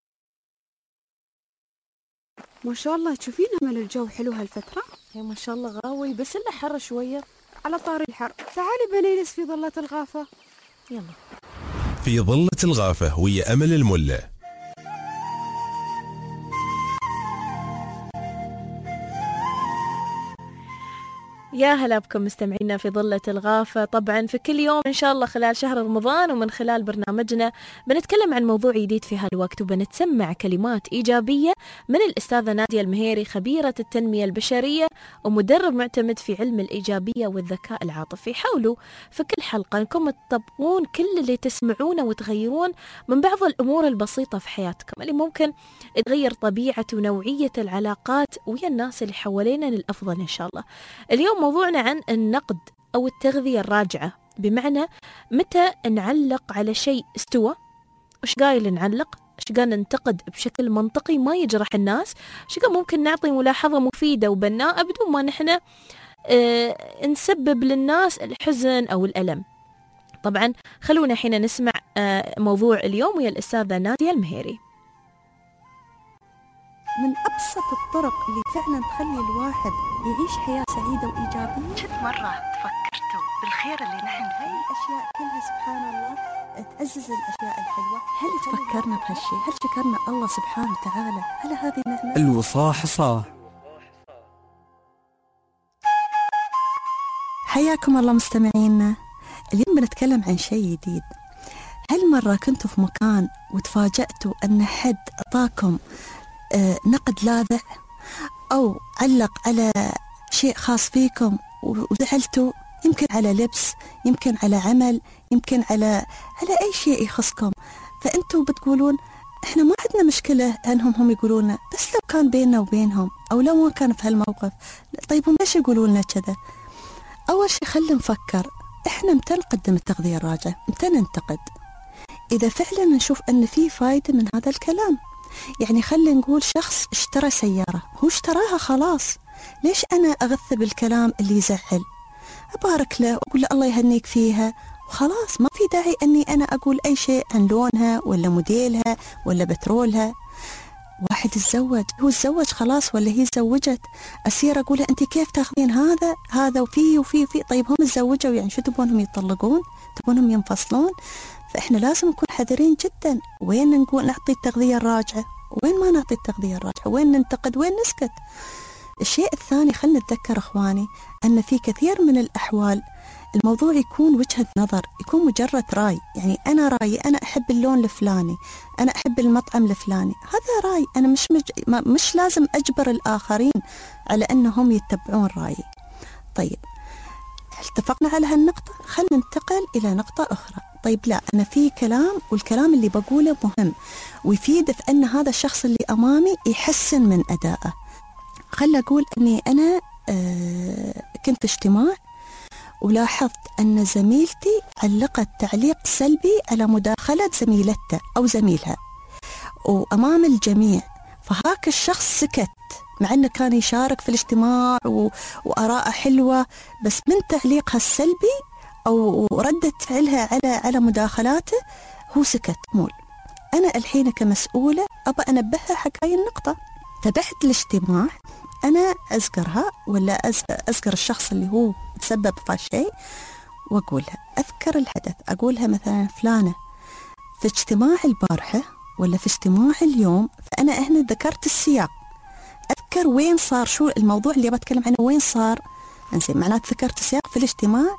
ما شاء الله تشوفين أمل الجو حلو هالفترة؟ هي ما شاء الله غاوي، بس إلا حر شوية. على طاري الحر، تعالي بنجلس في ظلة الغافة. يلا. في ظلة الغافة ويا أمل الملة. يا هلا بكم مستمعينا في ظلة الغافة. طبعا في كل يوم إن شاء الله خلال شهر رمضان ومن خلال برنامجنا بنتكلم عن موضوع جديد في هالوقت، وبنتسمع كلمات إيجابية من الأستاذة نادية المهيري، خبيرة التنمية البشرية ومدرب معتمد في علم الإيجابية والذكاء العاطفي. حاولوا في كل حلقة أنكم تطبقون كل اللي تسمعونه وتغيرون من بعض الأمور البسيطة في حياتكم اللي ممكن تغير طبيعة ونوعية العلاقات ويا الناس اللي حوالينا للأفضل إن شاء الله. اليوم موضوعنا عن النقد أو التغذية الراجعة، بمعنى متى نعلق على شيء استوى، وش قايل نعلق، وش قايل ننتقد بشكل منطقي ما يجرح الناس، وش قايل ممكن نعطي ملاحظة مفيدة وبناءة بدون ما نحن نسبب للناس الحزن أو الألم. طبعا خلونا حين نسمع موضوع اليوم ويا الأستاذة نادية المهيري. من أبسط الطرق اللي فعلا تخلي الواحد يعيش حياة سعيدة وإيجابية، كم مرة تفكرتوا بالخير اللي نحن فيه؟ هاي الأشياء كلها سبحان الله تعزز الأشياء الحلوة. هل تفكرنا بهالشيء؟ هل شكرنا الله سبحانه وتعالى على هذه النعمة؟ الوصاة حصاه. حياكم الله مستمعينا. اليوم بنتكلم عن شيء جديد. هل مرة كنتوا في مكان وتفاجأتوا أن حد أعطاكم نقد لاذع أو علق على شيء خاص فيكم وزعلتوا، يمكن على لبس، يمكن على عمل، يمكن على أي شيء يخصكم، فأنتوا بتقولون إحنا ما عندنا مشكلة أنهم هم يقولون، بس لو كان بيننا وبينهم أو لو ما كان في هالموقف. طيب هم ليش يقولوا لنا كذا؟ أول شيء خلينا نفكر، إحنا متى نقدم التغذية الراجعة؟ متى ننتقد؟ إذا فعلا نشوف أن في فايدة من هذا الكلام. يعني خلينا نقول شخص اشترى سيارة، هو اشتراها خلاص، ليش أنا أغث بالكلام اللي يزعل؟ أبارك له وأقول له الله يهنيك فيها وخلاص، ما في داعي أني أنا أقول أي شيء عن لونها ولا موديلها ولا بترولها. واحد تزوج، هو تزوج خلاص ولا هي تزوجت، أصير أقول أنت كيف تاخذين هذا وفيه. طيب هم تزوجوا، يعني شو تبونهم يطلقون؟ تبونهم ينفصلون؟ فإحنا لازم نكون حذرين جدا. وين نقول نعطي التغذية الراجعة، وين ما نعطي التغذية الراجعة، وين ننتقد، وين نسكت. الشيء الثاني، خلنا نتذكر إخواني أن في كثير من الأحوال الموضوع يكون وجهة نظر، يكون مجرد رأي. يعني أنا رأيي، أنا أحب اللون الفلاني، أنا أحب المطعم الفلاني، هذا رأي، أنا مش لازم أجبر الآخرين على أنهم يتبعون رأيي. طيب اتفقنا على هالنقطة، خلنا ننتقل إلى نقطة أخرى. طيب لا، أنا في كلام، والكلام اللي بقوله مهم ويفيد في أن هذا الشخص اللي أمامي يحسن من أدائه. خلنا أقول أني أنا كنت في اجتماع ولاحظت أن زميلتي علقت تعليق سلبي على مداخلة زميلتها أو زميلها وأمام الجميع، فهاك الشخص سكت مع أنه كان يشارك في الاجتماع وآراءه حلوة، بس من تعليقها السلبي أو ردة فعلها على مداخلاته هو سكت. مول أنا الحين كمسؤولة أبى أنبهها حق هاي النقطة، فبعد الاجتماع أنا أذكرها ولا أذكر الشخص اللي هو تسبب في هالشيء وأقولها، أذكر الحدث، أقولها مثلا فلانة في اجتماع البارحة ولا في اجتماع اليوم، فأنا هنا ذكرت السياق، أذكر وين صار، شو الموضوع اللي بتكلم عنه وين صار، إنزين معناته ذكرت السياق في الاجتماع.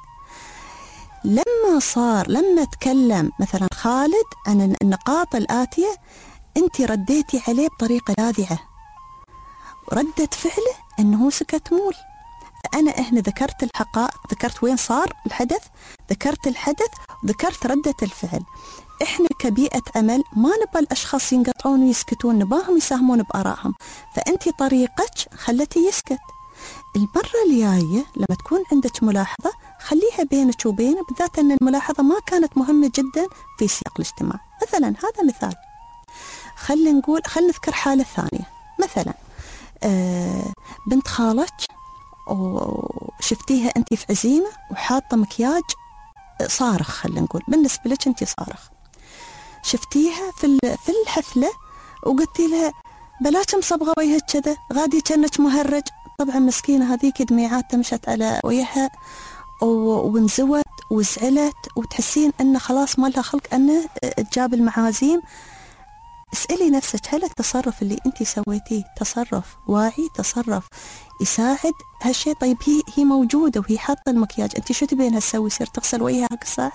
لما تكلم مثلا خالد عن النقاط الآتية، أنت رديتي عليه بطريقة لاذعة، ردة فعله أنه سكت مول. فأنا هنا ذكرت الحقائق، ذكرت وين صار الحدث، ذكرت الحدث ذكرت ردة الفعل. إحنا كبيئة عمل ما نبى الأشخاص ينقطعون ويسكتون، نباهم يساهمون بآرائهم، فأنت طريقك خلتي يسكت. المرة الجاية لما تكون عندك ملاحظة خليها بينك وبينه، بالذات أن الملاحظة ما كانت مهمة جدا في سياق الاجتماع. مثلا هذا مثال. خلينا نذكر حالة ثانية. مثلا بنت خالك وشفتيها أنت في عزيمة وحاطة مكياج صارخ، خلينا نقول بالنسبة لك أنت صارخ. شفتيها في الحفلة وقلتي لها بلاش مصبغة وجهك كذا، غادي كأنك مهرج. طبعا مسكينة هذيك دميعاتها مشت على وجهها وانزوت وزعلت، وتحسين أنه خلاص ما لها خلق أنه تجاب المعازيم. اسألي نفسك، هل التصرف اللي انت سويتيه تصرف واعي، تصرف يساعد هالشيء؟ طيب هي موجودة وهي حاطة المكياج، انت شو تبينها تسوي؟ يصير تغسل وجهها هاك الساعة؟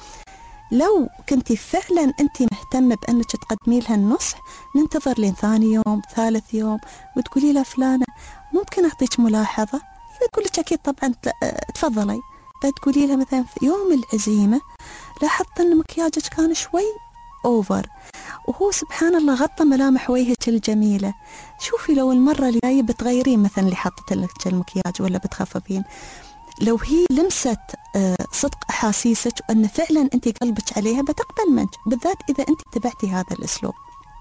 لو كنتي فعلا انت مهتمة بانك تقدمي لها النصح، ننتظر لين ثاني يوم ثالث يوم وتقولي لها فلانة ممكن اعطيك ملاحظة؟ تقول لك اكيد طبعا تفضلي. فتقولي لها مثلا في يوم العزيمة لاحظت ان مكياجك كان شوي اوفر، وهو سبحان الله غطى ملامح وجهك الجميلة. شوفي لو المرة الجاية بتغيرين مثلا اللي حطت لك المكياج ولا بتخففين، لو هي لمست صدق أحاسيسك وأن فعلا أنت قلبك عليها بتقبل منك، بالذات إذا أنت اتبعتي هذا الأسلوب.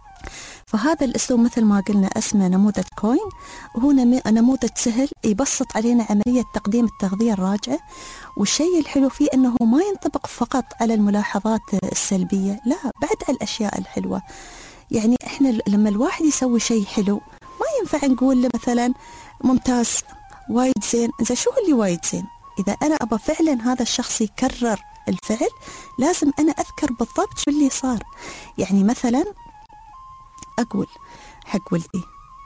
فهذا الأسلوب مثل ما قلنا اسمه نموذج كوين، وهو نموذج سهل يبسط علينا عملية تقديم التغذية الراجعة. والشيء الحلو فيه أنه ما ينطبق فقط على الملاحظات السلبية، لا بعد على الأشياء الحلوة. يعني إحنا لما الواحد يسوي شيء حلو ما ينفع نقول له مثلا ممتاز وايد زين. إذا شو اللي وايد زين؟ إذا أنا أبى فعلا هذا الشخص يكرر الفعل لازم أنا أذكر بالضبط شو اللي صار. يعني مثلا أقول حق ولدي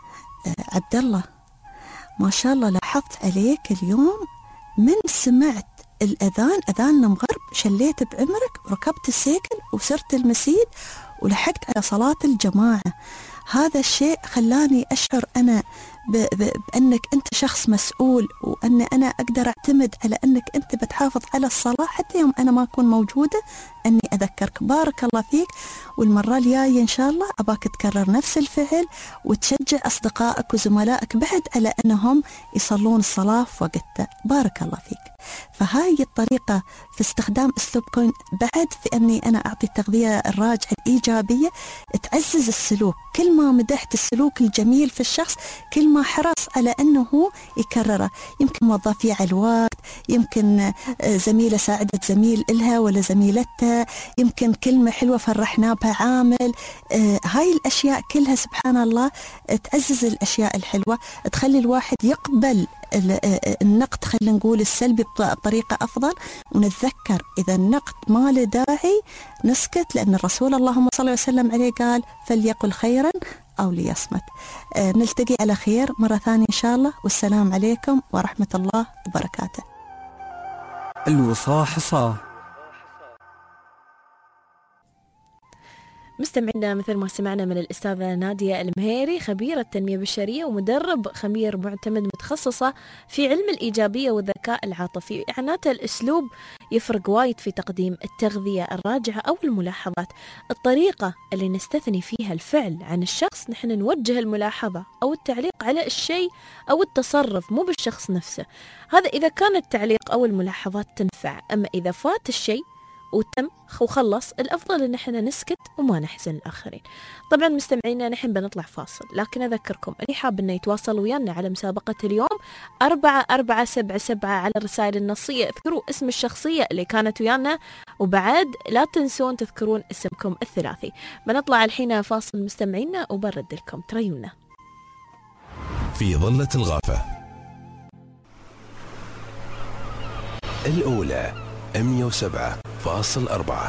عبد الله ما شاء الله لاحظت عليك اليوم من سمعت الأذان أذان المغرب شليت بعمرك وركبت السيكل وسرت المسيد ولحقت على صلاة الجماعة. هذا الشيء خلاني أشعر أنا بأنك أنت شخص مسؤول، وأن أنا أقدر أعتمد على أنك أنت بتحافظ على الصلاة حتى يوم أنا ما أكون موجودة، أني أذكرك. بارك الله فيك، والمرة الجاية إن شاء الله أباك تكرر نفس الفعل وتشجع أصدقائك وزملائك بعد على أنهم يصلون الصلاة في وقتها. بارك الله فيك. فهاي الطريقة في استخدام أسلوب كوين بعد في أني أنا أعطي التغذية الراجعة الإيجابية تعزز السلوك. كل ما مدحت السلوك الجميل في الشخص كل ما حرص على أنه يكرره. يمكن موظفيه على الوقت، يمكن زميلة ساعدت زميل إلها ولا زميلتها، يمكن كلمة حلوة فرحنا بها عامل. هاي الأشياء كلها سبحان الله تعزز الأشياء الحلوة، تخلي الواحد يقبل النقد خلينا نقول السلبي بطريقة أفضل. ونتذكر إذا النقد ما له داعي نسكت، لأن الرسول اللهم صل وسلم عليه قال فليقل خيرا أو ليصمت. نلتقي على خير مرة ثانية إن شاء الله، والسلام عليكم ورحمة الله وبركاته. الوصاة حصاه. مستمعينا مثل ما سمعنا من الأستاذة نادية المهيري، خبيرة تنمية بشرية ومدرب خمير معتمد متخصصة في علم الإيجابية والذكاء العاطفي. إعانات الأسلوب يفرق وايد في تقديم التغذية الراجعة أو الملاحظات. الطريقة اللي نستثني فيها الفعل عن الشخص، نحن نوجه الملاحظة أو التعليق على الشيء أو التصرف مو بالشخص نفسه. هذا إذا كان التعليق أو الملاحظات تنفع. أما إذا فات الشيء وتم وخلص، الأفضل إن احنا نسكت وما نحزن الآخرين. طبعا مستمعينا نحن بنطلع فاصل، لكن أذكركم اللي حاب إنه يتواصل ويانا على مسابقة اليوم 4477 على الرسائل النصية، اذكروا اسم الشخصية اللي كانت ويانا، وبعد لا تنسون تذكرون اسمكم الثلاثي. بنطلع الحين فاصل مستمعينا وبرد لكم تريونا في ظلة الغافة الأولى 107.4.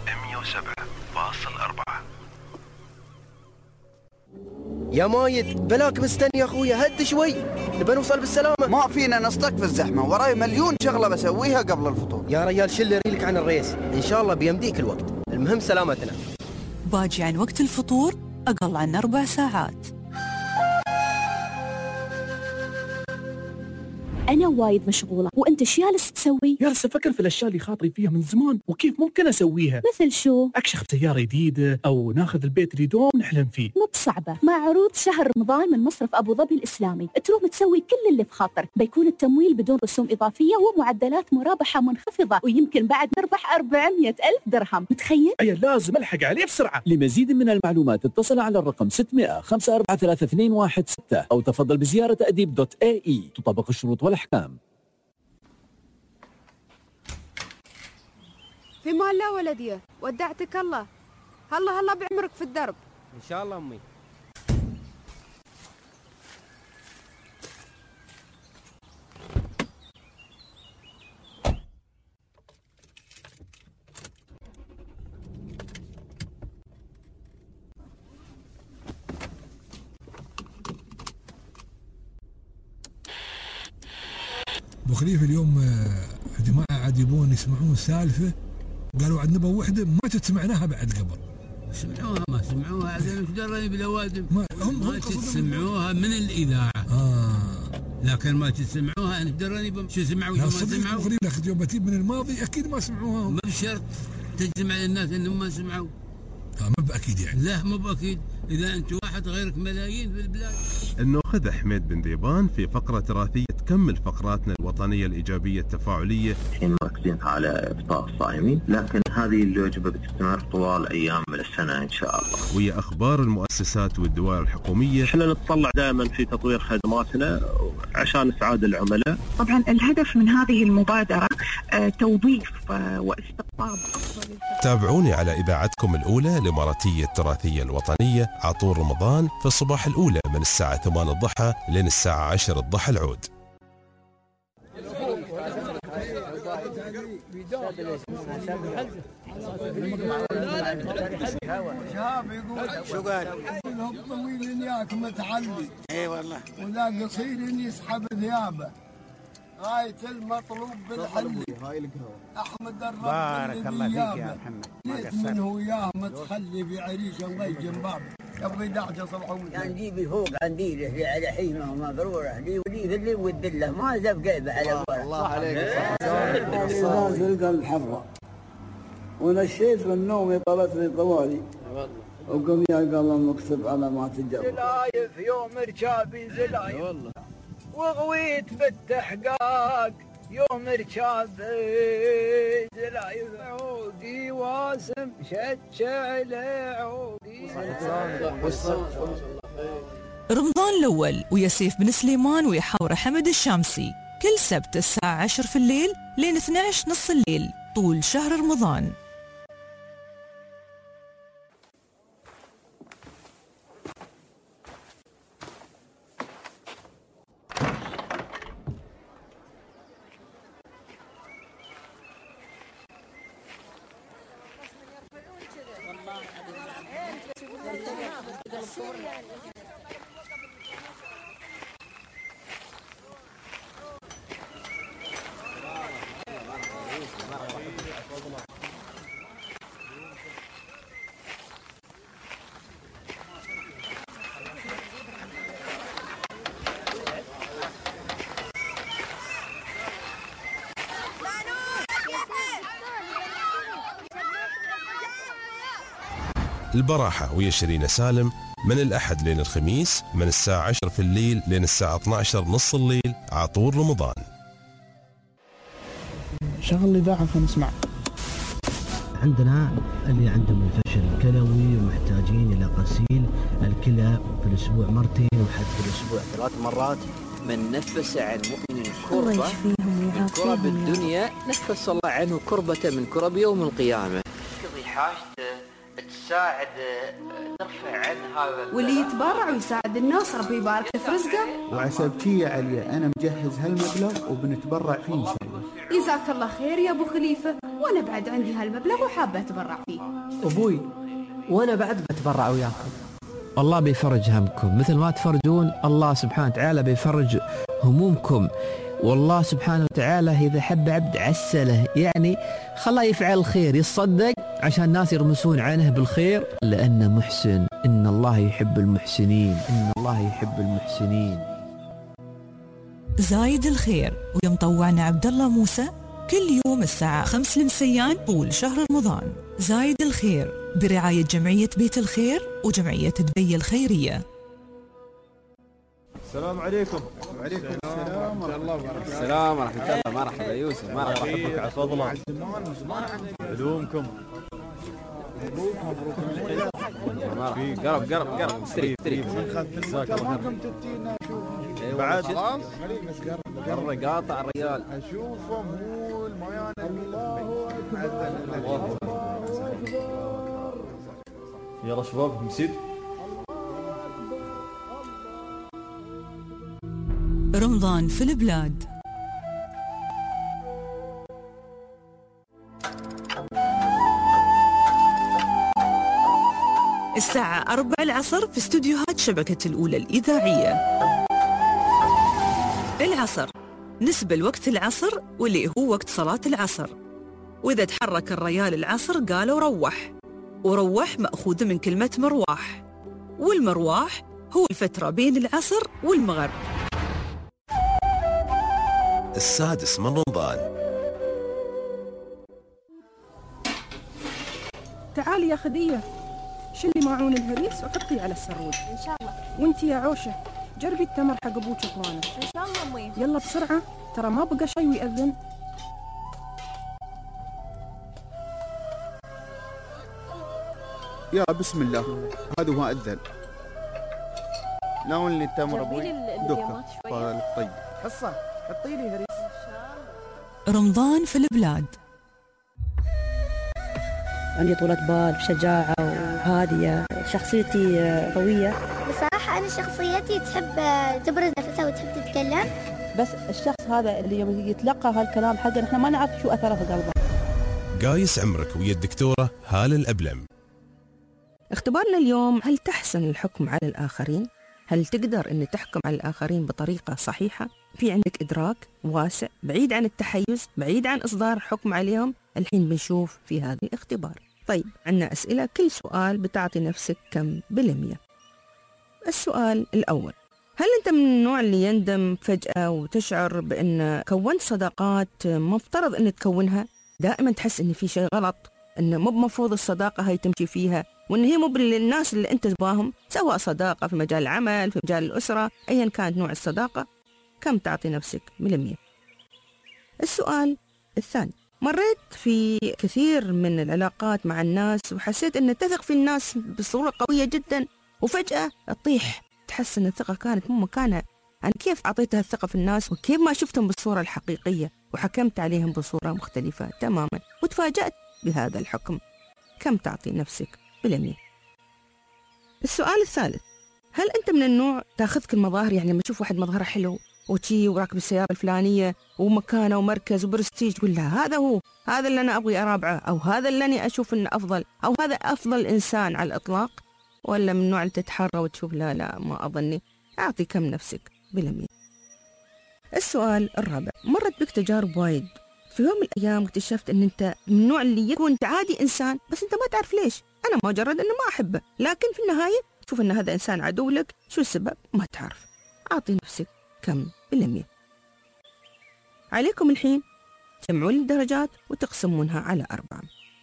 يا مايد بلاك مستني يا اخويا، هد شوي نبى نوصل بالسلامة. ما فينا نصطك في الزحمة، وراي مليون شغلة بسويها قبل الفطور. يا ريال شل ريلك عن الريس، ان شاء الله بيمديك الوقت، المهم سلامتنا. باجي عن وقت الفطور أقل عن 4 ساعات. أنا وايد مشغولة وأنت شو جالس تسوي؟ جالس أفكر في الأشياء اللي خاطري فيها من زمان وكيف ممكن أسويها. مثل شو؟ أكشخ سيارة جديدة أو ناخذ البيت اللي دوم نحلم فيه. مو بصعبة، مع عروض شهر رمضان من مصرف أبو ظبي الإسلامي تروم تسوي كل اللي بخاطرك. بيكون التمويل بدون رسوم إضافية ومعدلات مرابحة منخفضة، ويمكن بعد نربح 400,000 درهم. متخيل؟ أي لازم ألحق عليه بسرعة. لمزيد من المعلومات اتصل على الرقم 600 543 أو تفضل بزيارة أديب.ae. تطبق الشروط والأحكام. في مال الله ولدي، ودعتك الله. هلا بعمرك في الدرب. إن شاء الله أمي. ابو خليفه اليوم جماعه عاد يبون يسمعون سالفه، قالوا عاد نبى وحده ما تسمعناها بعد قبل. سمعوها ما سمعوها عاد ايش دراني بالاوادم؟ ما تسمعوها من الاذاعه. لكن ما تسمعوها ايش دراني شو سمعوا وما سمعوا؟ ابو خليفه اخذ يوم بتيب من الماضي اكيد ما سمعوها. ما بشرط تجمع الناس انهم ما سمعوا. ما باكيد يعني. لا مو باكيد، اذا انت واحد غيرك ملايين في البلاد. انه خذ حميد بن ذيبان في فقره تراثيه تكمل فقراتنا الوطنيه الايجابيه التفاعليه. الحين مركزين على افطار الصائمين، لكن هذه الوجبه بتستمر طوال ايام من السنه ان شاء الله. وهي اخبار المؤسسات والدوائر الحكوميه. احنا نتطلع دائما في تطوير خدماتنا عشان اسعاد العملاء. طبعا الهدف من هذه المبادره توظيف واستقطاب افضل. تابعوني على اذاعتكم الاولى الاماراتيه التراثيه الوطنيه عطور رمضان في الصباح الاولى من الساعه 8 الضحى لين الساعه 10 الضحى العود. شو قال؟ يقول طويل ياك متعلي. اي والله. وذا قصير يسحب ثيابه. غاية المطلوب بالحلي. احمد الرب بارك الله فيك يا محمد. ليت منه وياه متخلي في عريشه مغيجن بابه. يبغي دعجه صلحون. يعني نجيب فوق عندي على حيمه ومبروره لي ولي اللي ودله ما زب قلبه على ورا. الله عليك. الناس القلب حره. ونشيت من النوم طلتني طوالي. وقم يا قلم مكتب على ما تجرب. زلايف يوم ركابي زلايف والله. وغويت بالتحقاق يوم ركابي زلايف عودي واسم شتشعل عودي. رمضان الأول وياسيف بن سليمان ويحاور حمد الشامسي كل سبت الساعة 10 في الليل لين 12 نص الليل طول شهر رمضان. البراحة ويا شيرين سالم من الأحد لين الخميس من الساعة 10 في الليل لين الساعة 12 نص الليل عطور رمضان. شغل الإذاعة خلينا نسمع. عندنا اللي عندهم الفشل الكلوي ومحتاجين إلى غسيل الكلى في الأسبوع مرتين وحتى في الأسبوع 3 مرات. من نفس عن مؤمن كربة من كرب الدنيا نفس الله عنه كربة من كرب يوم القيامة. تقضي حاجته تساعد ترفع عن هذا واللي يتبرع ويساعد الناس ربي يبارك له في رزقه. وعسى بشي عليا انا مجهز هالمبلغ وبنتبرع فيه ان شاء الله. جزاك الله خير يا ابو خليفه، وانا بعد عندي هالمبلغ وحابه اتبرع فيه. ابوي وانا بعد بتبرع وياكم. الله بيفرج همكم مثل ما تفرجون، الله سبحانه وتعالى بيفرج همومكم. والله سبحانه وتعالى إذا حب عبد عسله، يعني خلاه يفعل الخير يتصدق عشان الناس يرمسون عنه بالخير لأنه محسن. إن الله يحب المحسنين، إن الله يحب المحسنين. زايد الخير ويا مطوعنا عبد الله موسى كل يوم الساعة 5 المسيان طول شهر رمضان. زايد الخير برعاية جمعية بيت الخير وجمعية دبي الخيرية. السلام عليكم. وعليكم السلام ورحمة الله وبركاته. السلام ورحمة الله. مرحبا يوسف. مرحبا بك على فضلك. علومكم. قرب استري. بعد مرة قاطع الرجال. اشوفه مو الميان. الله اكبر. يلا شباب مسيد. رمضان في البلاد. الساعة 4 العصر في استوديوهات شبكة الأولى الإذاعية. العصر نسبة لوقت العصر واللي هو وقت صلاة العصر، وإذا تحرك الريال العصر قالوا روح، وروح مأخوذ من كلمة مرواح، والمرواح هو الفترة بين العصر والمغرب. السادس من رمضان. تعالي يا خدية، شلي معون الهريس وحطيه على السرود. ان شاء الله. وانتي يا عوشة جربي التمر حق ابوك واخوانه. ان شاء الله امي. يلا بسرعة ترى ما بقى شي ويأذن. يا بسم الله، هذا هو أذن. ناولني التمر ابوي. دوكا طيب. حصة حطي لي هريس. رمضان في البلاد. عندي طولة بال، شجاعة وهادية، شخصيتي قوية. بصراحة أنا شخصيتي تحب تبرز نفسها وتحب تتكلم. بس الشخص هذا اللي يوم يتلقى هالكلام حقنا احنا ما نعرف شو أثره في قلبه. قايس عمرك ويا الدكتورة هالة الأبلم. اختبارنا اليوم: هل تحسن الحكم على الآخرين؟ هل تقدر أن تحكم على الآخرين بطريقة صحيحة؟ في عندك إدراك واسع بعيد عن التحيز، بعيد عن إصدار حكم عليهم؟ الحين بنشوف في هذا الاختبار. طيب عندنا أسئلة، كل سؤال بتعطي نفسك كم بالمية. السؤال الأول: هل أنت من النوع اللي يندم فجأة وتشعر بأن كونت صداقات مفترض أن تكونها؟ دائما تحس أن في شيء غلط، أن مو بمفروض الصداقة هاي تمشي فيها، وأن هي مو بالناس اللي أنت تباهم، سواء صداقة في مجال العمل، في مجال الأسرة، أيا كانت نوع الصداقة، كم تعطي نفسك بالمية؟ السؤال الثاني: مريت في كثير من العلاقات مع الناس وحسيت أن تثق في الناس بصورة قوية جدا، وفجأة تطيح، تحس أن الثقة كانت مو مكانها. أنا كيف أعطيتها الثقة في الناس وكيف ما شفتهم بالصورة الحقيقية وحكمت عليهم بصورة مختلفة تماما، وتفاجأت بهذا الحكم. كم تعطي نفسك بالمية؟ السؤال الثالث: هل أنت من النوع تاخذك المظاهر؟ يعني لما تشوف واحد مظهره حلو وتشي وراكب السيارة الفلانية ومكانه ومركز وبرستيج تقول لها هذا هو، هذا اللي أنا أبغي أرابعه، أو هذا اللي أنا أشوف إنه أفضل، أو هذا أفضل إنسان على الإطلاق؟ ولا من النوع اللي تتحرى وتشوف لا ما أظني؟ أعطي كم نفسك بالمية. السؤال الرابع: مرت بك تجارب وايد، في يوم من الأيام اكتشفت أن أنت من النوع اللي يكون أنت عادي إنسان، بس أنت ما تعرف ليش. أنا مجرد أنه ما أحبه، لكن في النهاية تشوف أن هذا إنسان عدو لك، شو السبب؟ ما تعرف. أعطي نفسك كم بالمية؟ عليكم الحين جمعوا لي الدرجات وتقسمونها على 4.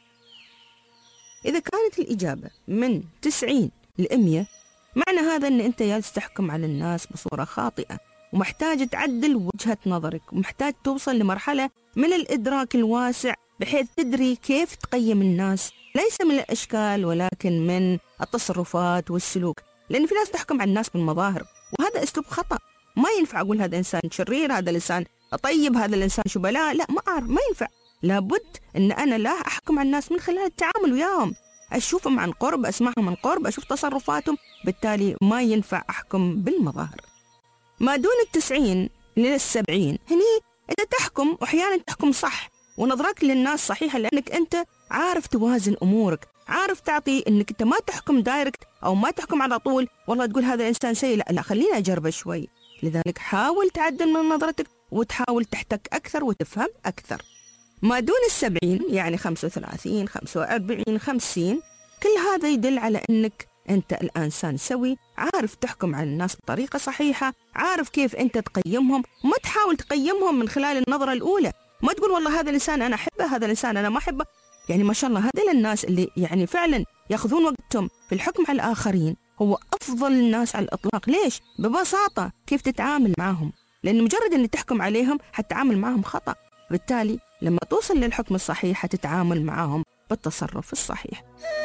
إذا كانت الإجابة من 90 ل100، معنى هذا أن أنت جالس تحكم على الناس بصورة خاطئة، ومحتاج تعدل وجهة نظرك، ومحتاج توصل لمرحلة من الإدراك الواسع بحيث تدري كيف تقيم الناس، ليس من الأشكال ولكن من التصرفات والسلوك. لأن في ناس تحكم على الناس بالمظاهر، وهذا أسلوب خطأ. ما ينفع أقول هذا إنسان شرير، هذا الإنسان طيب، هذا الإنسان شبلاء، لا، ما أعرف، ما ينفع. لابد أن أنا لا أحكم على الناس من خلال التعامل وياهم، أشوفهم عن قرب، أسمعهم عن قرب، أشوف تصرفاتهم، بالتالي ما ينفع أحكم بالمظاهر. ما دون 90 ل70 هني أنت تحكم، وأحيانا تحكم صح، ونظرك للناس صحيحة، لأنك أنت عارف توازن أمورك، عارف تعطي أنك أنت ما تحكم دايركت أو ما تحكم على طول والله تقول هذا إنسان سيء، لا خلينا أجربه شوي. لذلك حاول تعدل من نظرتك وتحاول تحتك أكثر وتفهم أكثر. ما دون 70 يعني 35 45 50، كل هذا يدل على أنك أنت الإنسان سوي، عارف تحكم على الناس بطريقة صحيحة، عارف كيف أنت تقيمهم، وما تحاول تقيمهم من خلال النظرة الأولى. ما تقول والله هذا الإنسان أنا أحبه، هذا الإنسان أنا ما أحبه. يعني ما شاء الله هذول الناس اللي يعني فعلا يأخذون وقتهم في الحكم على الآخرين هو أفضل الناس على الإطلاق. ليش؟ ببساطة كيف تتعامل معهم، لأن مجرد أن تحكم عليهم حتتعامل معهم خطأ. بالتالي لما توصل للحكم الصحيح حتتعامل معهم بالتصرف الصحيح.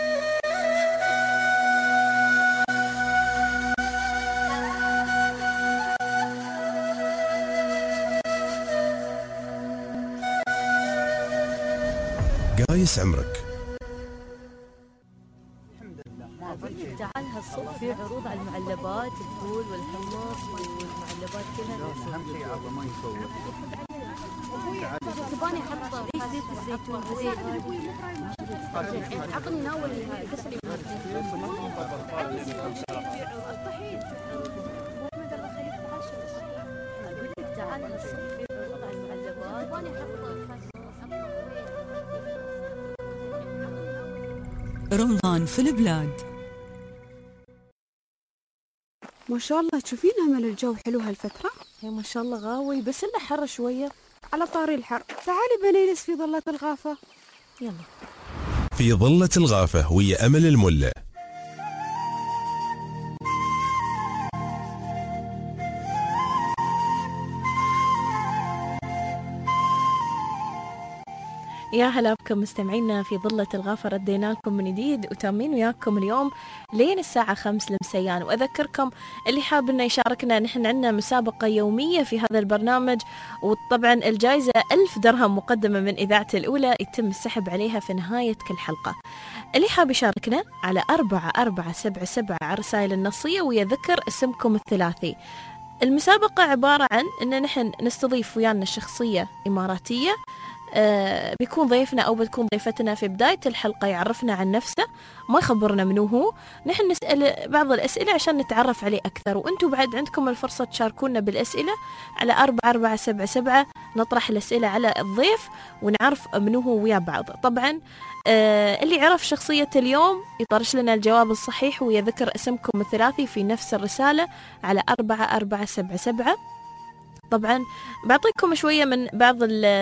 قايس عمرك. تعال هالصوف في عروض على المعلبات، الفول والحمص والمعلبات كلها. اهم شيء عبا ما يصور. تباني احط زيت الزيتون زيت عقلي ناول قصري اقول لك تعال هالصوف في عروض على المعلبات، تباني احط رمضان في البلاد. ما شاء الله تشوفين أمل الجو حلو هالفترة؟ هي ما شاء الله غاوي، بس إنه حر شوية. على طاري الحر، تعالي بنجلس في ظلة الغافة. يلا. في ظلة الغافة ويا أمل الملة. يا هلا بكم مستمعينا في ظلة الغافة، ردينا لكم من جديد وتامين وياكم اليوم لين الساعة 5 المسيان. وأذكركم اللي حاب إنه يشاركنا، نحن عندنا مسابقة يومية في هذا البرنامج، وطبعا الجائزة 1000 درهم مقدمة من إذاعة الأولى، يتم السحب عليها في نهاية كل حلقة. اللي حاب يشاركنا على 4477 على الرسائل النصية ويذكر اسمكم الثلاثي. المسابقة عبارة عن إن نحن نستضيف ويانا شخصية إماراتية، بيكون ضيفنا أو بتكون ضيفتنا في بداية الحلقة يعرفنا عن نفسه، ما يخبرنا منه هو، نحن نسأل بعض الأسئلة عشان نتعرف عليه أكثر، وأنتم بعد عندكم الفرصة تشاركونا بالأسئلة على 4477. نطرح الأسئلة على الضيف ونعرف منه هو ويا بعض. طبعا اللي عرف شخصية اليوم يطرش لنا الجواب الصحيح ويذكر اسمكم الثلاثي في نفس الرسالة على 4477. طبعا بعطيكم شوية من بعض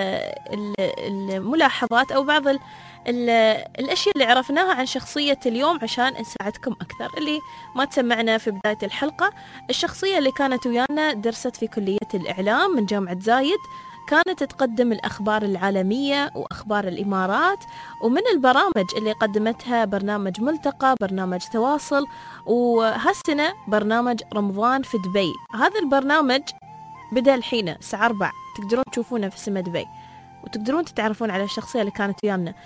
الملاحظات أو بعض الأشياء اللي عرفناها عن شخصية اليوم عشان نساعدكم أكثر. اللي ما تسمعنا في بداية الحلقة، الشخصية اللي كانت ويانا درست في كلية الإعلام من جامعة زايد، كانت تقدم الأخبار العالمية وأخبار الإمارات، ومن البرامج اللي قدمتها برنامج ملتقى، برنامج تواصل، وهالسنة برنامج رمضان في دبي. هذا البرنامج بدأ الحين الساعة 4، تقدرون تشوفونه في سما دبي وتقدرون تتعرفون على الشخصية اللي كانت ويانا.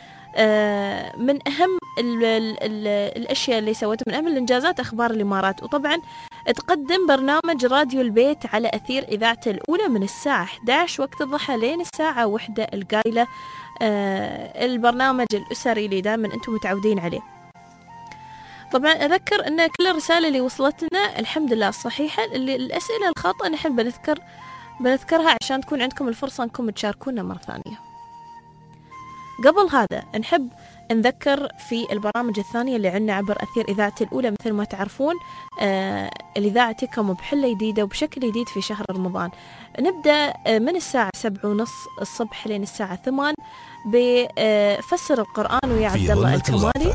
من أهم الأشياء اللي سوتها، من أهم الإنجازات أخبار الإمارات. وطبعا تقدم برنامج راديو البيت على أثير إذاعة الأولى من الساعة 11 وقت الضحى لين الساعة 1 القايلة، البرنامج الأسري اللي دائما أنتم متعودين عليه. طبعا أذكر أن كل الرسالة اللي وصلتنا الحمد لله الصحيحة، اللي الأسئلة الخاطئة نحن بنذكرها عشان تكون عندكم الفرصة أنكم تشاركونا مرة ثانية. قبل هذا نحب نذكر في البرامج الثانية اللي عندنا عبر أثير إذاعة الأولى. مثل ما تعرفون الإذاعة تكم بحلة جديدة وبشكل جديد في شهر رمضان. نبدأ من الساعة 7:30 الصبح لين الساعة 8 بفسر القرآن ويا عبد الله الكمالي،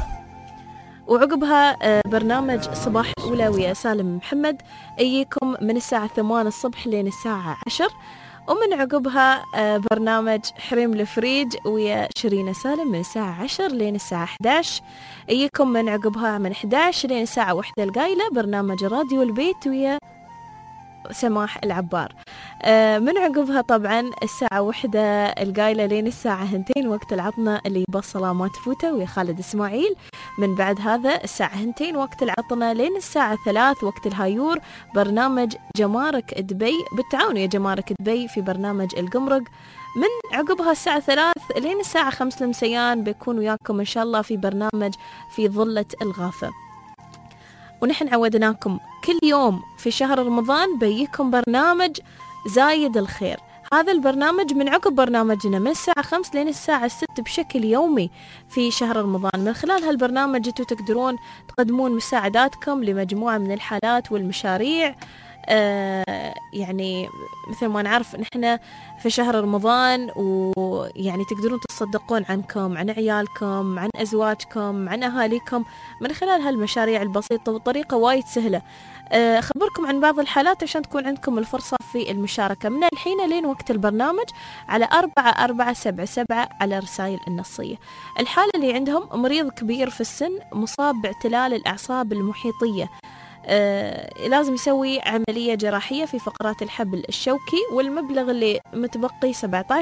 وعقبها برنامج صباح الأولى ويا سالم محمد أيكم من الساعة 8 الصبح لين الساعة 10، ومن عقبها برنامج حريم الفريج ويا شيرين سالم من الساعة 10 لين الساعة 11 أيكم من عقبها من 11 لين الساعة 1 القايلة برنامج راديو البيت ويا سماح العبار. من عقبها طبعا الساعة 1 القايلة لين الساعة 2 وقت العطنة اللي يبصلها ما تفوته ويا خالد إسماعيل. من بعد هذا الساعة 2 وقت العطنة لين الساعة 3 وقت الهايور برنامج جمارك دبي بالتعاون يا جمارك دبي في برنامج القمرق. من عقبها الساعة 3 لين الساعة 5 المسيان بيكون وياكم إن شاء الله في برنامج في ظلة الغافة. ونحن عودناكم كل يوم في شهر رمضان بيكم برنامج زايد الخير. هذا البرنامج من عقب برنامجنا من الساعة 5 لين الساعة 6 بشكل يومي في شهر رمضان. من خلال هالبرنامج انتم تقدرون تقدمون مساعداتكم لمجموعة من الحالات والمشاريع. يعني مثل ما نعرف نحن في شهر رمضان، ويعني تقدرون تصدقون عنكم، عن عيالكم، عن أزواجكم، عن أهاليكم من خلال هالمشاريع البسيطة وطريقة وايد سهلة. أخبركم عن بعض الحالات عشان تكون عندكم الفرصة في المشاركة من الحين لين وقت البرنامج على 4477 على رسائل النصية. الحالة اللي عندهم مريض كبير في السن مصاب باعتلال الأعصاب المحيطية، لازم يسوي عملية جراحية في فقرات الحبل الشوكي، والمبلغ اللي متبقي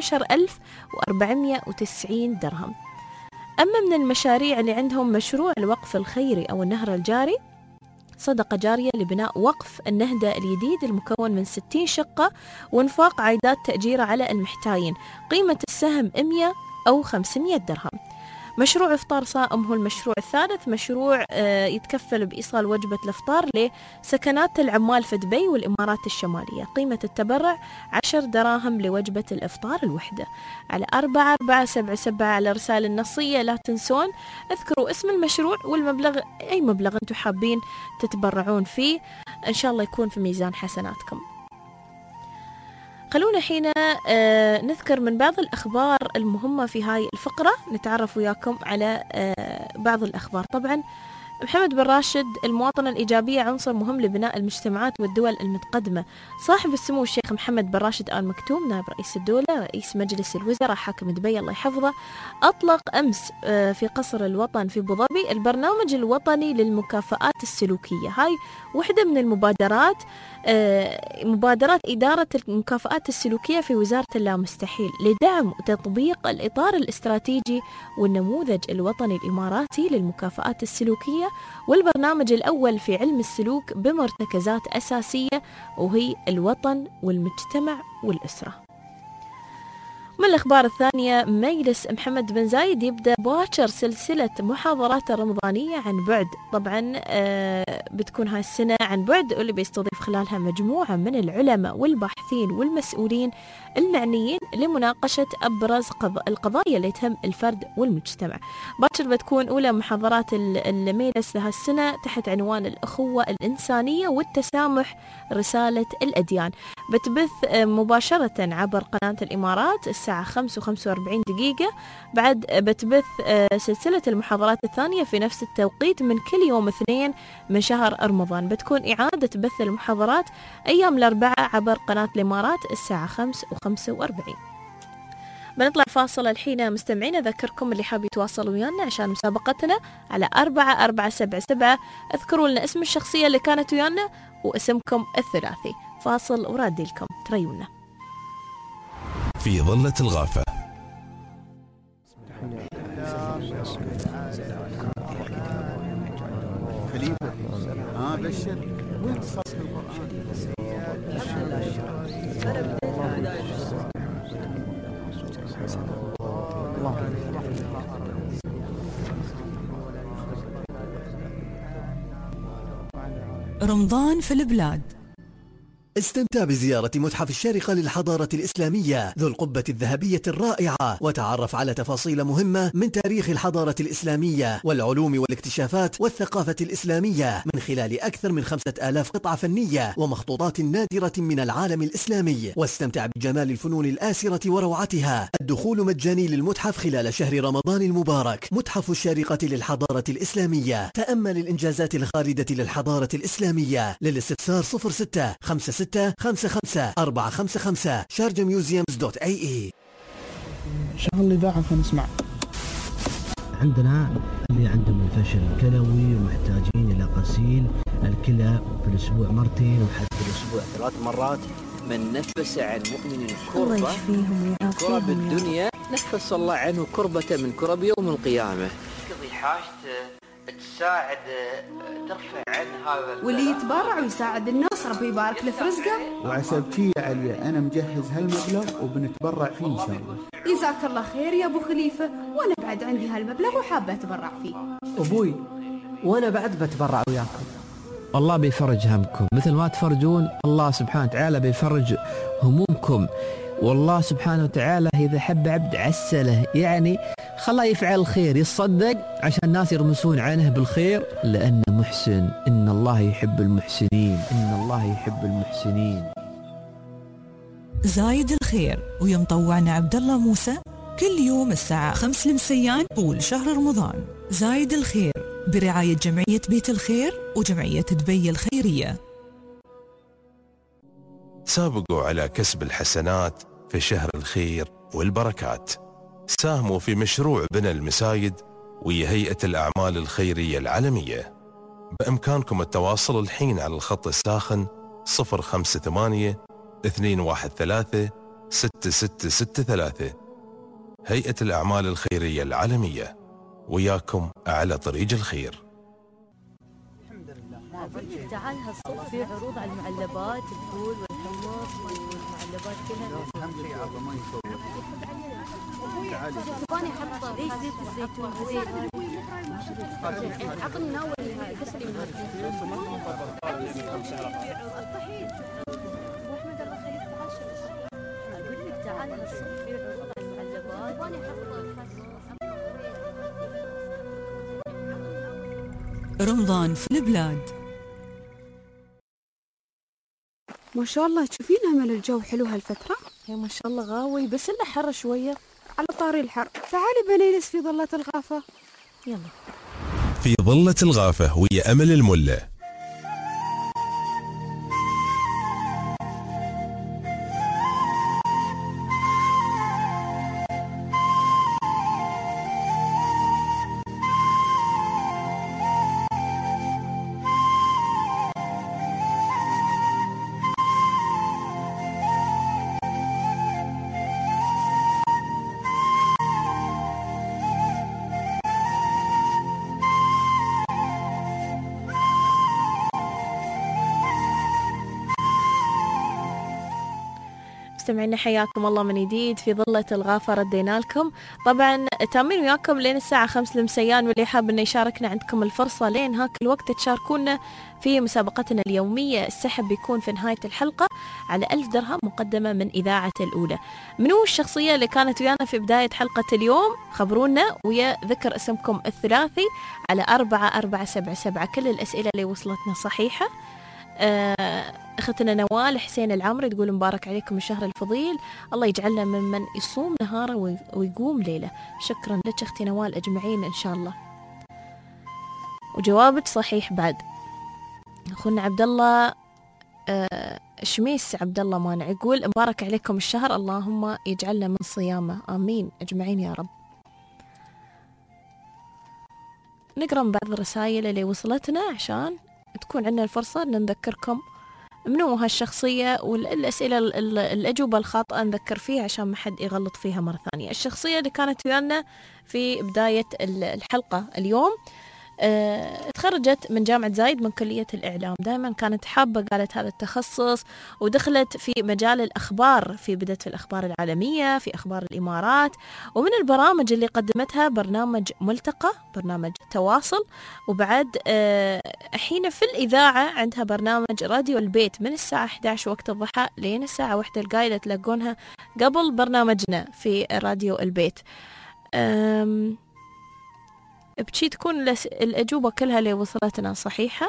17,490 درهم. أما من المشاريع اللي عندهم مشروع الوقف الخيري أو النهر الجاري، صدقة جارية لبناء وقف النهدة الجديد المكون من 60 شقة وانفاق عائدات تأجير على المحتاجين، قيمة السهم 100 أو 500 درهم. مشروع إفطار صائم هو المشروع الثالث، مشروع يتكفل بإيصال وجبة الإفطار لسكنات العمال في دبي والإمارات الشمالية، قيمة التبرع 10 دراهم لوجبة الإفطار الوحدة. على 4477 على رسالة النصية. لا تنسون اذكروا اسم المشروع والمبلغ، أي مبلغ أنتم حابين تتبرعون فيه، إن شاء الله يكون في ميزان حسناتكم. خلونا حين نذكر من بعض الأخبار المهمة في هاي الفقرة، نتعرف وياكم على بعض الأخبار. طبعا محمد بن راشد، المواطنة الإيجابية عنصر مهم لبناء المجتمعات والدول المتقدمة. صاحب السمو الشيخ محمد بن راشد آل مكتوم نائب رئيس الدولة رئيس مجلس الوزراء حاكم دبي الله يحفظه، أطلق أمس في قصر الوطن في أبو ظبي البرنامج الوطني للمكافآت السلوكية. هاي واحدة من المبادرات، مبادرات إدارة المكافآت السلوكية في وزارة اللامستحيل لدعم وتطبيق الإطار الاستراتيجي والنموذج الوطني الإماراتي للمكافآت السلوكية، والبرنامج الأول في علم السلوك بمرتكزات أساسية وهي الوطن والمجتمع والأسرة. من الأخبار الثانية، مجلس محمد بن زايد يبدأ باكر سلسلة محاضرات رمضانية عن بعد. طبعا بتكون هاي السنة عن بعد، واللي بيستضيف خلالها مجموعة من العلماء والباحثين والمسؤولين المعنيين لمناقشة أبرز القضايا اللي تهم الفرد والمجتمع. باكر بتكون أولى محاضرات المجلس لها السنة تحت عنوان الأخوة الإنسانية والتسامح رسالة الأديان. بتبث مباشرة عبر قناة الإمارات الساعة 5:45 دقيقة. بعد بتبث سلسلة المحاضرات الثانية في نفس التوقيت من كل يوم اثنين من شهر رمضان. بتكون إعادة بث المحاضرات أيام الأربعاء عبر قناة الإمارات الساعة 5:45. بنطلع فاصل الحين مستمعين. أذكركم اللي حاب يتواصل ويانا عشان مسابقتنا على 4477. اذكروا لنا اسم الشخصية اللي كانت ويانا واسمكم الثلاثي. فاصل ورادي لكم تريونا في ظلة الغافة. خليفة بشر وين قصص رمضان في البلاد. استمتع بزيارة متحف الشارقة للحضارة الإسلامية ذو القبة الذهبية الرائعة، وتعرف على تفاصيل مهمة من تاريخ الحضارة الإسلامية والعلوم والاكتشافات والثقافة الإسلامية من خلال أكثر من 5000 قطعة فنية ومخطوطات نادرة من العالم الإسلامي. واستمتع بجمال الفنون الآسرة وروعتها. الدخول مجاني للمتحف خلال شهر رمضان المبارك. متحف الشارقة للحضارة الإسلامية. تأمل الإنجازات الخالدة للحضارة الإسلامية. للاستفسار 065655 sharjamuseums.ae. شغل الإذاعة فنسمع. عندنا اللي عندهم الفشل الكلوي ومحتاجين إلى غسيل الكلى في الأسبوع مرتين وحتى في الأسبوع 3 مرات. من نفس عن مؤمن كرب الدنيا نفس الله عنه كربة من كرب يوم القيامة. تقضي حاجته، تساعد، ترفع عن هذا، واللي يتبرع ويساعد الناس ربي يبارك له في رزقه. وعسبتي يا عليا أنا مجهز هالمبلغ وبنتبرع فيه إن شاء الله. جزاك الله خير يا أبو خليفة، وأنا بعد عندي هالمبلغ وحابة أتبرع فيه. أبوي وأنا بعد بتبرع وياكم. الله بيفرج همكم مثل ما تفرجون، الله سبحانه وتعالى بيفرج همومكم. والله سبحانه وتعالى إذا حب عبد عسله، يعني خلاه يفعل الخير، يتصدق عشان الناس يرمسون عنه بالخير، لأنه محسن. إن الله يحب المحسنين، إن الله يحب المحسنين. زايد الخير ويوم طوعنا عبد الله موسى كل يوم الساعة 5 المسيان طول شهر رمضان. زايد الخير برعاية جمعية بيت الخير وجمعية دبي الخيرية. سابقوا على كسب الحسنات في شهر الخير والبركات. ساهموا في مشروع بناء المساجد وهي هيئة الأعمال الخيرية العالمية. بإمكانكم التواصل الحين على الخط الساخن 058 213 6663. هيئة الأعمال الخيرية العالمية، وياكم على طريق الخير. تعال هالصوت في عروض على المعلبات، الفول والحمص والمعلبات كلها. تبغاني احط ليش زيت الزيتون عطني من اول هاي بس لي من اقول لك تعال هالصوت في عروض على المعلبات. تبغاني احط رمضان في البلاد. ما شاء الله تشوفين امل الجو حلو هالفترة. يا ما شاء الله غاوي، بس إلا حر شوية. على طاري الحر تعالي بنجلس في ظلة الغافة. يلا في ظلة الغافة ويا أمل الملة. مستمعينا حياكم الله من جديد في ظلة الغافة. ردينا لكم طبعا تامين وياكم لين الساعة 5 المسيان، واللي حاب انه يشاركنا عندكم الفرصة لين هاك الوقت تشاركونا في مسابقتنا اليومية. السحب بيكون في نهاية الحلقة على 1000 درهم مقدمة من إذاعة الأولى. منو الشخصية اللي كانت ويانا في بداية حلقة اليوم؟ خبرونا ويا ذكر اسمكم الثلاثي على 4477. كل الأسئلة اللي وصلتنا صحيحة. أختنا نوال حسين العمري تقول مبارك عليكم الشهر الفضيل، الله يجعلنا ممن يصوم نهاره ويقوم ليله. شكرا لك أختي نوال، أجمعين إن شاء الله. وجوابك صحيح بعد. أخونا عبد الله شميس عبد الله مانع يقول مبارك عليكم الشهر، اللهم يجعلنا من صيامه، آمين أجمعين يا رب. نقرأ من بعض الرسائل اللي وصلتنا عشان تكون عندنا الفرصة أن نذكركم منو هالشخصية، والأسئلة الأجوبة الخاطئة نذكر فيها عشان ما حد يغلط فيها مرة ثانية. الشخصية اللي كانت ويانا في بداية الحلقة اليوم تخرجت من جامعة زايد من كلية الإعلام. دائما كانت حابة، قالت هذا التخصص، ودخلت في مجال الأخبار، بدأت في الأخبار العالمية، في أخبار الإمارات. ومن البرامج اللي قدمتها برنامج ملتقى، برنامج تواصل، وبعد حين في الإذاعة عندها برنامج راديو البيت من الساعة 11 وقت الضحى لين الساعة 1 القايلة، تلاقونها قبل برنامجنا في راديو البيت. بشي تكون الأجوبة كلها اللي وصلتنا صحيحة.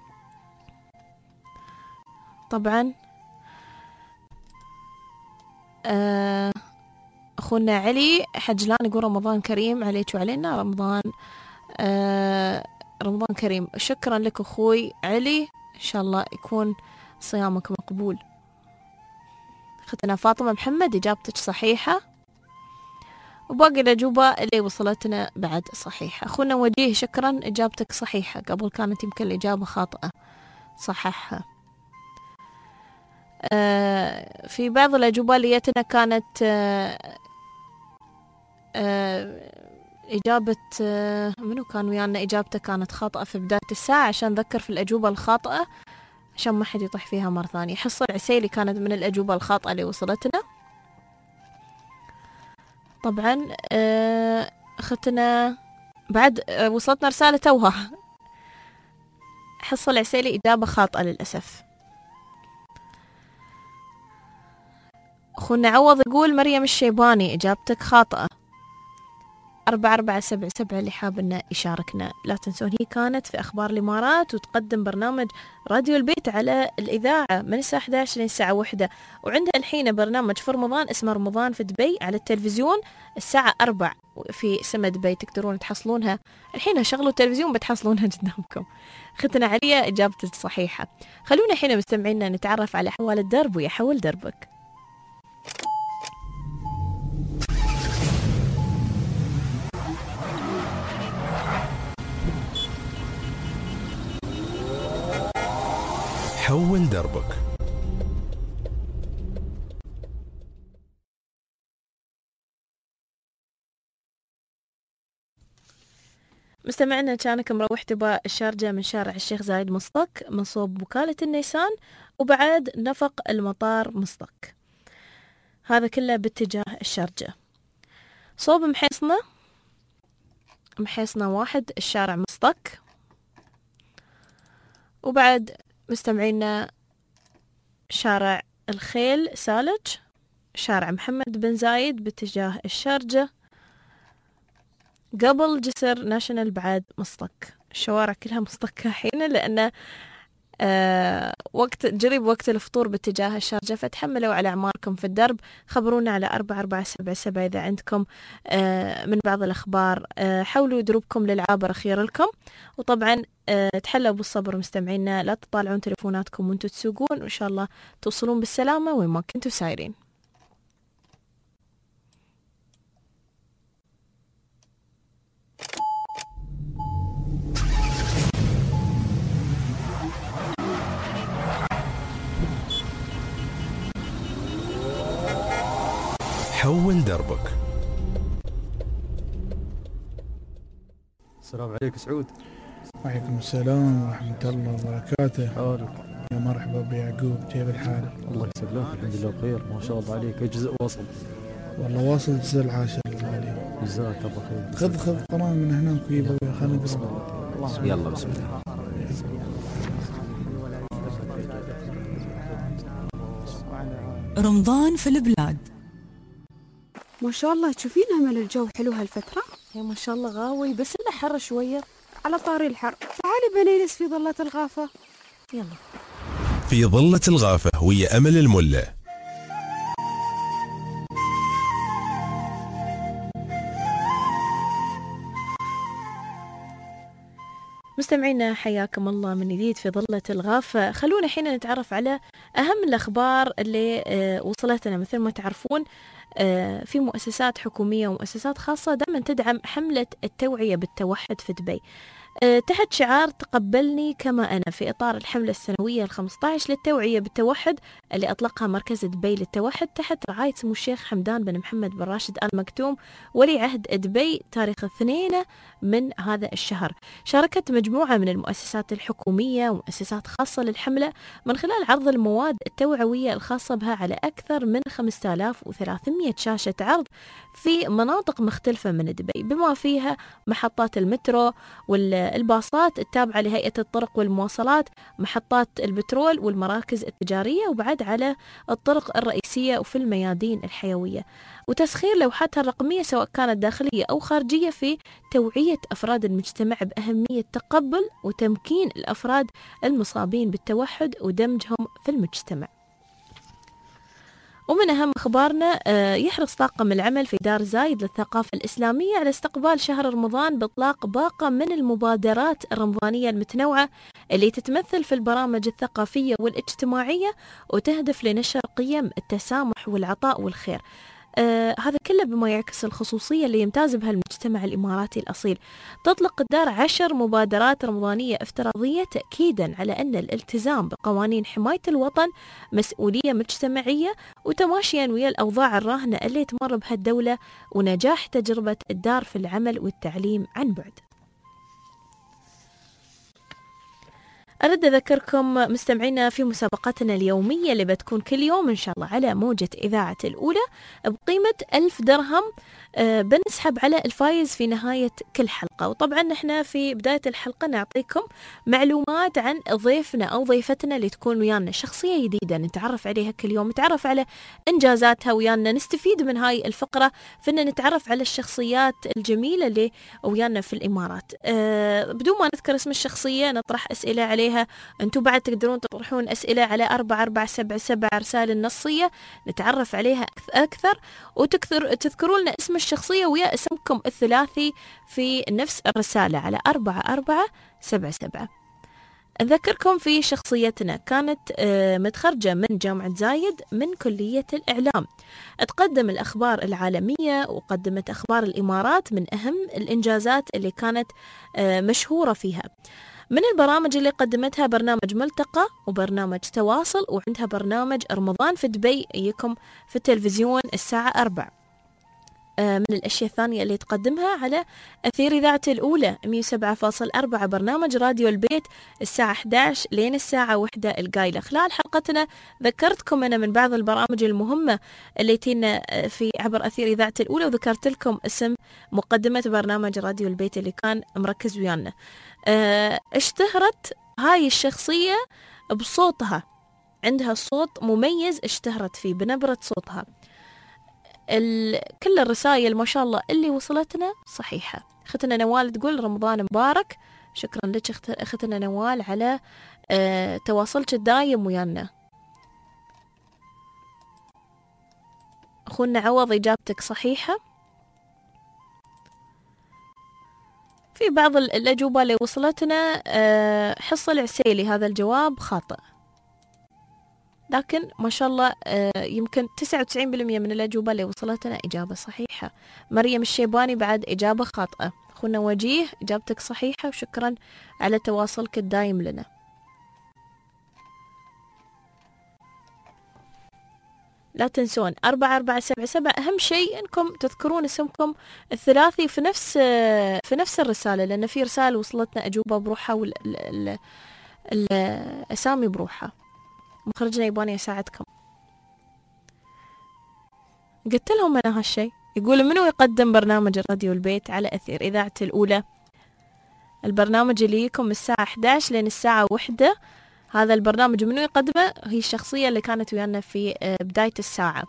طبعا أخونا علي حجلان يقول رمضان كريم عليك وعلينا. رمضان كريم. شكرا لك أخوي علي، إن شاء الله يكون صيامك مقبول. أختنا فاطمة محمد إجابتك صحيحة، وباقي الأجوبة اللي وصلتنا بعد صحيحة. أخونا وجيه شكرا، إجابتك صحيحة، قبل كانت يمكن الإجابة خاطئة، صححها. في بعض الأجوبة اللي جتنا كانت إجابة منو كان ويانا إجابته كانت خاطئة في بداية الساعة، عشان نذكر في الأجوبة الخاطئة عشان ما حد يطيح فيها مرة ثانية. حصة العسيلي كانت من الأجوبة الخاطئة اللي وصلتنا. طبعا أختنا بعد وصلتنا رسالة توها، حصة العسيلي إجابة خاطئة للأسف. أخونا عوض يقول مريم الشيباني، إجابتك خاطئة. 4477 اللي حاب إنه يشاركنا. لا تنسون هي كانت في أخبار الإمارات، وتقدم برنامج راديو البيت على الإذاعة من الساعة 11 للساعة 1، وعندها الحين برنامج في رمضان اسمه رمضان في دبي على التلفزيون الساعة 4 في سما دبي، تقدرون تحصلونها الحين. شغلوا التلفزيون بتحصلونها قدامكم. ختنا عليا إجابتك صحيحة. خلونا الحين مستمعينا نتعرف على أحوال الدرب ويحول دربك. حول دربك. مستمعنا كانك مروح تبا الشارجة من شارع الشيخ زايد مصطق من صوب وكالة النيسان، وبعد نفق المطار مصطق، هذا كله باتجاه الشارجة. صوب محيصنة 1 الشارع مصطق، وبعد مستمعينا شارع الخيل سالج، شارع محمد بن زايد باتجاه الشارجة، قبل جسر ناشونال بعد مصطق. الشوارع كلها مصطكة حين لأن وقت الفطور باتجاه الشارجة، فتحملوا على أعماركم في الدرب. خبرونا على 4477 إذا عندكم من بعض الأخبار. حاولوا دروبكم للعابر خير لكم، وطبعا تحلوا بالصبر مستمعينا، لا تطالعون تليفوناتكم وانتم تسوقون، وإن شاء الله توصلون بالسلامة وين ما كنتوا سايرين. حول دربك. السلام عليك سعود. وعليكم السلام ورحمة الله وبركاته. يا مرحبا بيعقوب، كيف الحال؟ الله يسلمك، الحمد لله بخير ما شاء الله عليك. أجزاء وصل والله واصل جزء العاشر الغالي. جزاك الله خير. خذ قرآن من هناك ويبا، خلينا نقرأ. يلا بسم الله. رمضان في البلاد. ما شاء الله تشوفين أمل الجو حلو هالفترة؟ يا ما شاء الله غاوي، بس إنه حر شوية. على طاري الحر، تعالي بنجلس في ظلة الغافة. يلا في ظلة الغافة ويا أمل الملة. مستمعينا حياكم الله من جديد في ظلة الغافة. خلونا الحين نتعرف على أهم الأخبار اللي وصلتنا. مثل ما تعرفون في مؤسسات حكومية ومؤسسات خاصة دائما تدعم حملة التوعية بالتوحد في دبي تحت شعار تقبلني كما أنا، في إطار الحملة السنوية 15 للتوعية بالتوحد اللي أطلقها مركز دبي للتوحد تحت رعاية سمو الشيخ حمدان بن محمد بن راشد آل مكتوم ولي عهد دبي تاريخ 2 من هذا الشهر. شاركت مجموعة من المؤسسات الحكومية ومؤسسات خاصة للحملة من خلال عرض المواد التوعوية الخاصة بها على أكثر من 5300 شاشة عرض في مناطق مختلفة من دبي، بما فيها محطات المترو والباصات التابعة لهيئة الطرق والمواصلات، محطات البترول والمراكز التجارية، وبعد على الطرق الرئيسية وفي الميادين الحيوية، وتسخير لوحاتها الرقمية سواء كانت داخلية أو خارجية في توعية أفراد المجتمع بأهمية تقبل وتمكين الأفراد المصابين بالتوحد ودمجهم في المجتمع. ومن أهم أخبارنا يحرص طاقم العمل في دار زايد للثقافة الإسلامية على استقبال شهر رمضان بإطلاق باقة من المبادرات الرمضانية المتنوعة اللي تتمثل في البرامج الثقافية والاجتماعية وتهدف لنشر قيم التسامح والعطاء والخير. هذا كله بما يعكس الخصوصية اللي يمتاز بها المجتمع الإماراتي الأصيل. تطلق الدار 10 مبادرات رمضانية افتراضية تأكيدا على أن الالتزام بقوانين حماية الوطن مسؤولية مجتمعية وتماشيا ويا الأوضاع الراهنة اللي تمر بها الدولة ونجاح تجربة الدار في العمل والتعليم عن بعد. أرد أذكركم مستمعينا في مسابقتنا اليومية اللي بتكون كل يوم إن شاء الله على موجة إذاعة الأولى بقيمة 1000 درهم بنسحب على الفايز في نهاية كل حلقة. وطبعا نحن في بداية الحلقة نعطيكم معلومات عن ضيفنا أو ضيفتنا اللي تكون ويانا، شخصية جديدة نتعرف عليها كل يوم، نتعرف على إنجازاتها ويانا، نستفيد من هاي الفقرة فإن نتعرف على الشخصيات الجميلة اللي ويانا في الإمارات. بدون ما نذكر اسم الشخصية نطرح أسئلة عليها، أنتم بعد تقدرون تطرحون أسئلة على 4477 رسالة النصية نتعرف عليها أكثر، وتذكروا لنا اسم الشخصية ويا اسمكم الثلاثي في نفس الرسالة على 4477. أذكركم في شخصيتنا كانت متخرجة من جامعة زايد من كلية الإعلام، تقدم الأخبار العالمية وقدمت أخبار الإمارات من أهم الإنجازات اللي كانت مشهورة فيها. من البرامج اللي قدمتها برنامج ملتقى وبرنامج تواصل، وعندها برنامج رمضان في دبي يجيكم في التلفزيون الساعة 4. من الأشياء الثانية اللي تقدمها على أثير إذاعة الأولى 107.4 برنامج راديو البيت الساعة 11 لين الساعة 1 القايلة. خلال حلقتنا ذكرتكم أنا من بعض البرامج المهمة اللي تينا في عبر أثير إذاعة الأولى، وذكرت لكم اسم مقدمة برنامج راديو البيت اللي كان مركز ويانا. اشتهرت هاي الشخصية بصوتها، عندها صوت مميز اشتهرت فيه بنبرة صوتها. كل الرسائل ما شاء الله اللي وصلتنا صحيحة. أختنا نوال تقول رمضان مبارك، شكرا لك أختنا نوال على تواصلك الدايم ويانا. أخونا عوض إجابتك صحيحة. في بعض الأجوبة اللي وصلتنا حصة العسيلي هذا الجواب خاطئ، لكن ما شاء الله يمكن 99% من الأجوبة اللي وصلتنا إجابة صحيحة. مريم الشيباني بعد إجابة خاطئة. أخونا وجيه إجابتك صحيحة وشكرا على تواصلك الدائم لنا. لا تنسون 4477. أهم شيء أنكم تذكرون اسمكم الثلاثي في نفس الرسالة، لأن في رسالة وصلتنا أجوبة بروحها والأسامي بروحها. مخرجنا يباني يساعدكم. قلت لهم أنا هالشيء. يقول منو يقدم برنامج راديو البيت على أثير إذاعة الأولى؟ البرنامج اللي يكم الساعة 11 لين الساعة 1. هذا البرنامج منو يقدمه؟ هي الشخصية اللي كانت ويانا في بداية الساعة.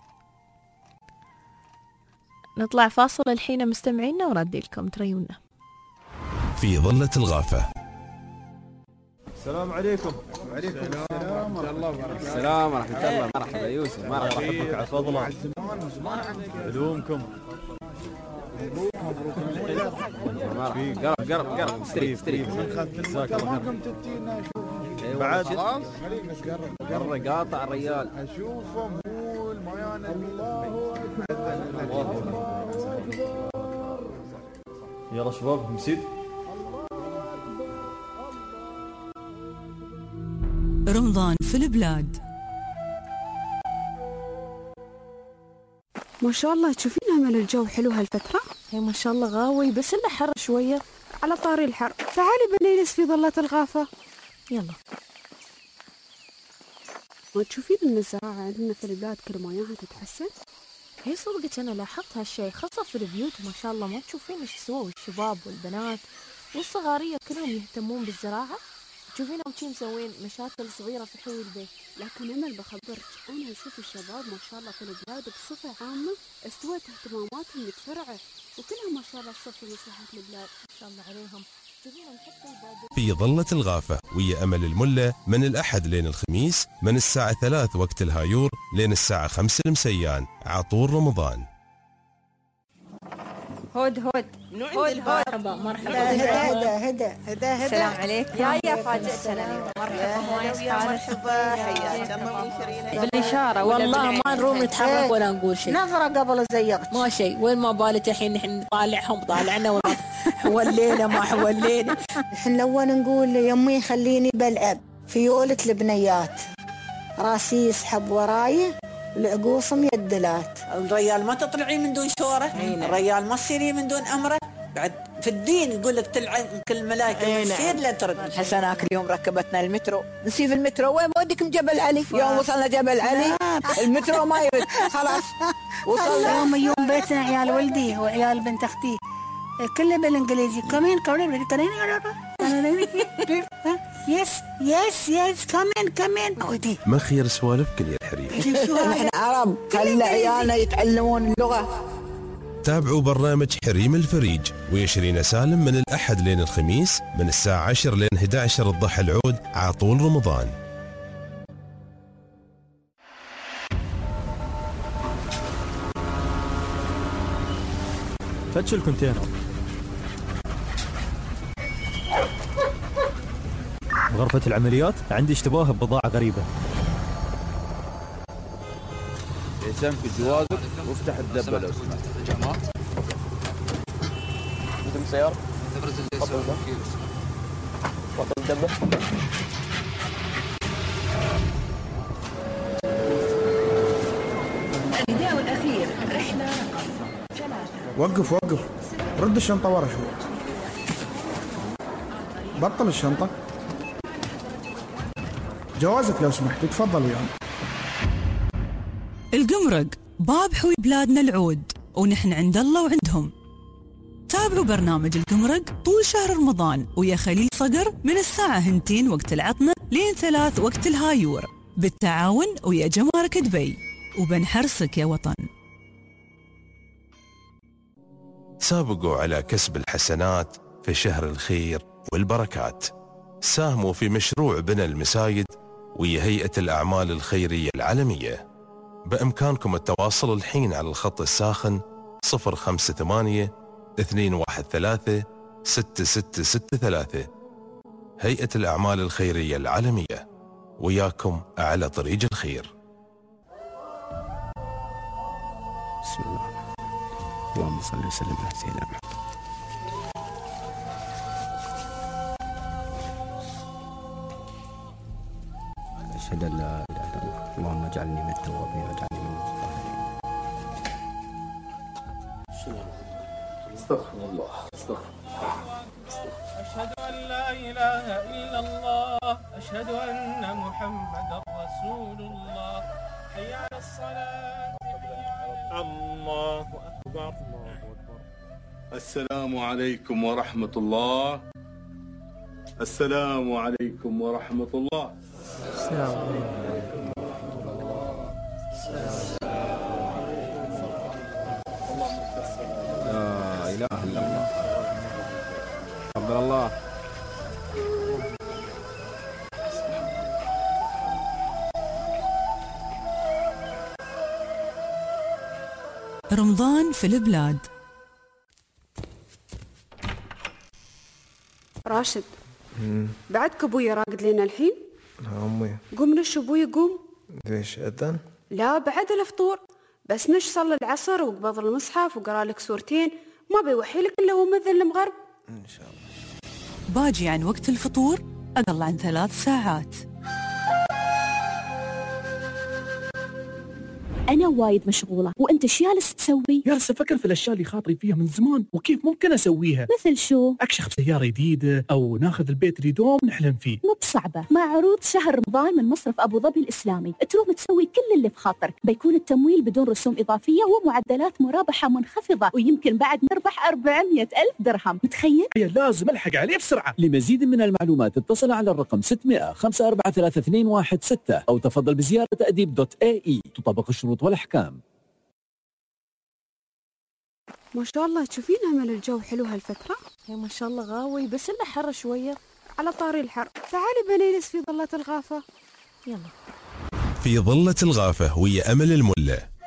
نطلع فاصل الحين مستمعينا وردي لكم تريونا. في ظلة الغافة. السلام عليكم. وعليكم السلام ورحمة الله وبركاته. السلام ورحمة الله. مرحبا يوسف، مرحبا بك على فضله. علومكم. قرب استري. بعد قرب قاطع الرجال. اشوفه مول ميان الله. يلا شباب مسيد. رمضان في البلاد. ما شاء الله تشوفين أمل الجو حلو هالفترة؟ هي ما شاء الله غاوي بس إلا حر شوية. على طاري الحر تعالي بنجلس في ظلة الغافة. يلا. ما تشوفين إن الزراعة عندنا في البلاد كل ما ياها تتحسن؟ هي صدقك أنا لاحظت هالشيء، خاصة في البيوت ما شاء الله ما تشوفين إيش سووا الشباب والبنات والصغارية كلهم يهتمون بالزراعة. تشوفينهم شي مسوين مشاكل صغيرة في حول البيت. لكن أمل بخبرك أنا أشوف الشباب ما شاء الله في البلاد بصفة عامة استوت اهتماماتهم متفرعة وكلهم ما شاء الله صف مصلحة البلاد ما شاء الله عليهم. تشوفينهم حتى يبادرون. في ظلة الغافة ويا أمل الملة من الأحد لين الخميس من الساعة 3 وقت الهايور لين الساعة 5 المسيان عطول رمضان. هود مرحبا هدى السلام عليكم. يا فاجأتنا مرحبا حياك الله. بالإشارة والله ما نروم نتحرك ولا نقول شيء. نظرة قبل زيقت ما شيء. وين ما بالك الحين نحن نطالعهم طالعنا ولا حولينا ما حولينا. نحن الأول نقول يمي خليني بلعب في يولة البنيات راسي يسحب وراي العقوص ميدلات. الريال ما تطلعين من دون شورة، الريال ما تصيرين من دون أمره. بعد في الدين يقول لك تلعن كل الملائكة تصير لا ترد. حسناك اليوم ركبتنا المترو، نسيب المترو وين موديكم جبل علي؟ يوم وصلنا جبل علي المترو ما يرد خلاص وصلنا. يوم بيتنا عيال ولدي وعيال بنت اختي كله بالانجليزي كمان يس كمان ودي ما خير سوالفك يا الحريم. احنا عرب خلي عيالنا يتعلمون اللغة. تابعوا برنامج حريم الفريج ويشرين سالم من الأحد لين الخميس من الساعة 10 لين 11 الضحى العود عطول رمضان. فتش الكونتينر. غرفة العمليات عندي اشتباه ببضاعة غريبة. يسامك جوازك وافتح الدبة لو سمحت. انت بالسيارة؟ بطل الدبة. النداء الأخير رحلة وقف رد الشنطة ورا شوي. بطل الشنطة. جوازك لو سمحت تفضل ويانا. القمرق باب حوي بلادنا العود ونحن عند الله وعندهم. تابعوا برنامج القمرق طول شهر رمضان ويا خليل صقر من الساعة 2 وقت العطمة لين 3 وقت الهايور بالتعاون ويا جمارك دبي وبنحرصك يا وطن. سابقوا على كسب الحسنات في شهر الخير والبركات. ساهموا في مشروع بناء المساجد ويا هيئة الأعمال الخيرية العالمية. بإمكانكم التواصل الحين على الخط الساخن 058 213 6663. هيئة الأعمال الخيرية العالمية وياكم على طريق الخير. بسم الله. اللهم صل وسلم على سيدنا محمد. أشهد أن لا إله إلا الله. اللهم اجعلني من التوابين واجعلني من المتطهرين. استغفر الله. أشهد أن لا إله إلا الله. أشهد أن محمدا رسول الله. حي على الصلاة. الله أكبر. السلام عليكم ورحمة الله. السلام عليكم ورحمة الله. السلام عليكم. لا إله إلا الله. تقبل الله. رمضان في البلاد. راشد بعدك ابوي راقد لنا الحين؟ أمي قوم نش ابوي قوم. ليش أذن؟ لا بعد الفطور بس نش صلى العصر وقبض المصحف وقرا لك سورتين ما بيوحي لك الا هو مذن المغرب. إن شاء الله. باجي عن وقت الفطور أقل عن 3 ساعات. أنا وايد مشغولة وأنت إيش جالس تسوي؟ جالس أفكر في الأشياء اللي خاطري فيها من زمان وكيف ممكن أسويها. مثل شو؟ أكشخ سيارة جديدة أو ناخذ البيت اللي دوم نحلم فيه. مو بصعبة، مع عروض شهر رمضان من مصرف أبو ظبي الإسلامي تروم تسوي كل اللي بخاطرك. بيكون التمويل بدون رسوم إضافية ومعدلات مرابحة منخفضة ويمكن بعد نربح 400,000 درهم. متخيل؟ لازم ألحق عليه بسرعة. لمزيد من المعلومات اتصل على الرقم 600 543 أو تفضل بزيارة أديب.ae. تطبق الشروط والأحكام. ما شاء الله تشوفين همل الجو حلو هالفترة؟ يا ما شاء الله غاوي بس إلا حر شوية. على طاري الحر تعالي بنجلس في ظلة الغافة. يلا في ظلة الغافة ويا أمل الملة.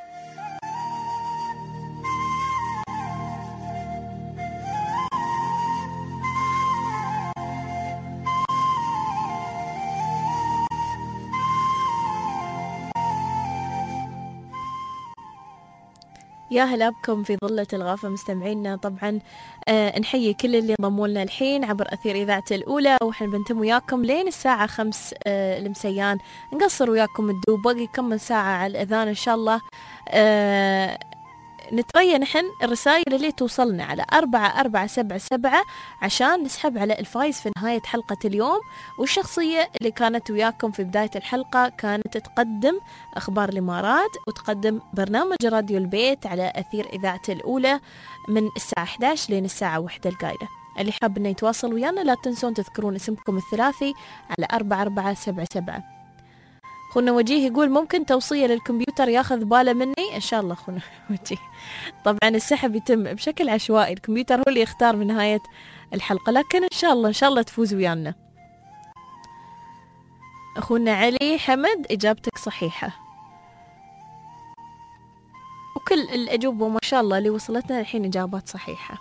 يا هلا بكم في ظلة الغافة مستمعينا. طبعا نحيي كل اللي انضموا لنا الحين عبر أثير إذاعة الأولى وإحنا بنتم وياكم لين الساعة 5 المسيان. نقصر وياكم الدوب باقي كم من ساعة على الأذان إن شاء الله. نتريا نحن الرسائل اللي توصلنا على 4477 عشان نسحب على الفايز في نهاية حلقة اليوم. والشخصية اللي كانت وياكم في بداية الحلقة كانت تقدم أخبار الإمارات وتقدم برنامج راديو البيت على أثير إذاعة الأولى من الساعة 11 لين الساعة 1 القايلة. اللي حاب إنه يتواصل ويانا لا تنسون تذكرون اسمكم الثلاثي على 4477. خونا وجيه يقول ممكن توصية للكمبيوتر ياخذ باله مني. إن شاء الله خونا وجيه. طبعا السحب يتم بشكل عشوائي، الكمبيوتر هو اللي يختار من نهاية الحلقة، لكن إن شاء الله تفوز ويانا. أخونا علي حمد إجابتك صحيحة، وكل الأجوبة ما شاء الله اللي وصلتنا الحين إجابات صحيحة.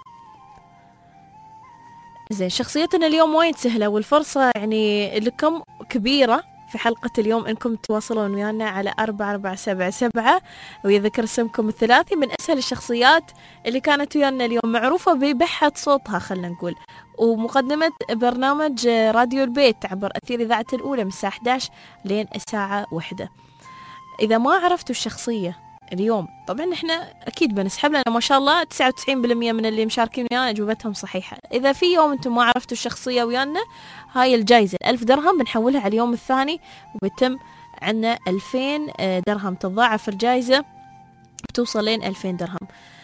زين، شخصيتنا اليوم وايد سهلة، والفرصة يعني لكم كبيرة في حلقة اليوم انكم تواصلون ويانا على 4477 ويذكر اسمكم الثلاثي. من اسهل الشخصيات اللي كانت ويانا اليوم، معروفة ببحة صوتها خلنا نقول، ومقدمة برنامج راديو البيت عبر أثير إذاعة الأولى من الساعة 11 لين الساعة 1. إذا ما عرفتوا الشخصية اليوم طبعا احنا اكيد بنسحب لنا ما شاء الله 99% من اللي مشاركين ويانا اجوبتهم صحيحة. اذا في يوم انتم ما عرفتوا الشخصية ويانا، هاي الجائزة 1000 درهم بنحولها على اليوم الثاني، وبيتم عنا 2000 درهم تضاعف الجائزة بتوصل لين 2000 درهم.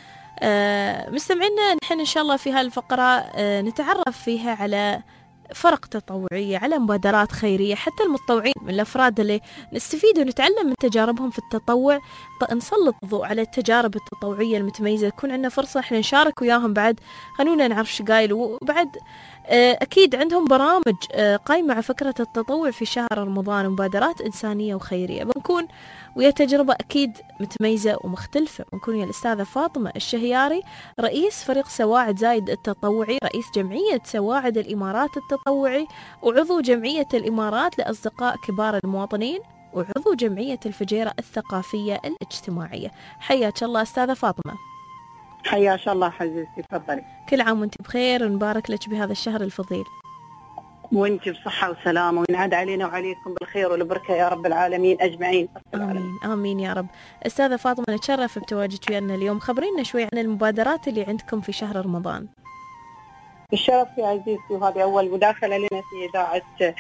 مستمعينا نحن ان شاء الله في هالفقرة نتعرف فيها على فرق تطوعية، على مبادرات خيرية، حتى المتطوعين من الأفراد اللي نستفيد ونتعلم من تجاربهم في التطوع، نسلط الضوء على التجارب التطوعية المتميزة، تكون عندنا فرصة احنا نشارك وياهم بعد، خلونا نعرف شو قايل. وبعد أكيد عندهم برامج قايمة على فكرة التطوع في شهر رمضان، ومبادرات إنسانية وخيرية. بنكون ويا تجربة أكيد متميزة ومختلفة. بنكون ويا الأستاذة فاطمة الشهياري، رئيس فريق سواعد زايد التطوعي، رئيس جمعية سواعد الإمارات التطوعي، وعضو جمعية الإمارات لأصدقاء كبار المواطنين، وعضو جمعية الفجيرة الثقافية الاجتماعية. حياك الله أستاذة فاطمة. حياك الله حبيبتي، تفضلي. كل عام وانت بخير، ونبارك لك بهذا الشهر الفضيل. وانت بصحة وسلامة، وينعاد علينا وعليكم بالخير والبركة يا رب العالمين أجمعين. آمين آمين يا رب. أستاذة فاطمة نتشرف بتواجدك ويانا اليوم، خبرينا شوي عن المبادرات اللي عندكم في شهر رمضان. الشرف يا عزيزتي، وهذه أول مداخلة لنا في إذاعة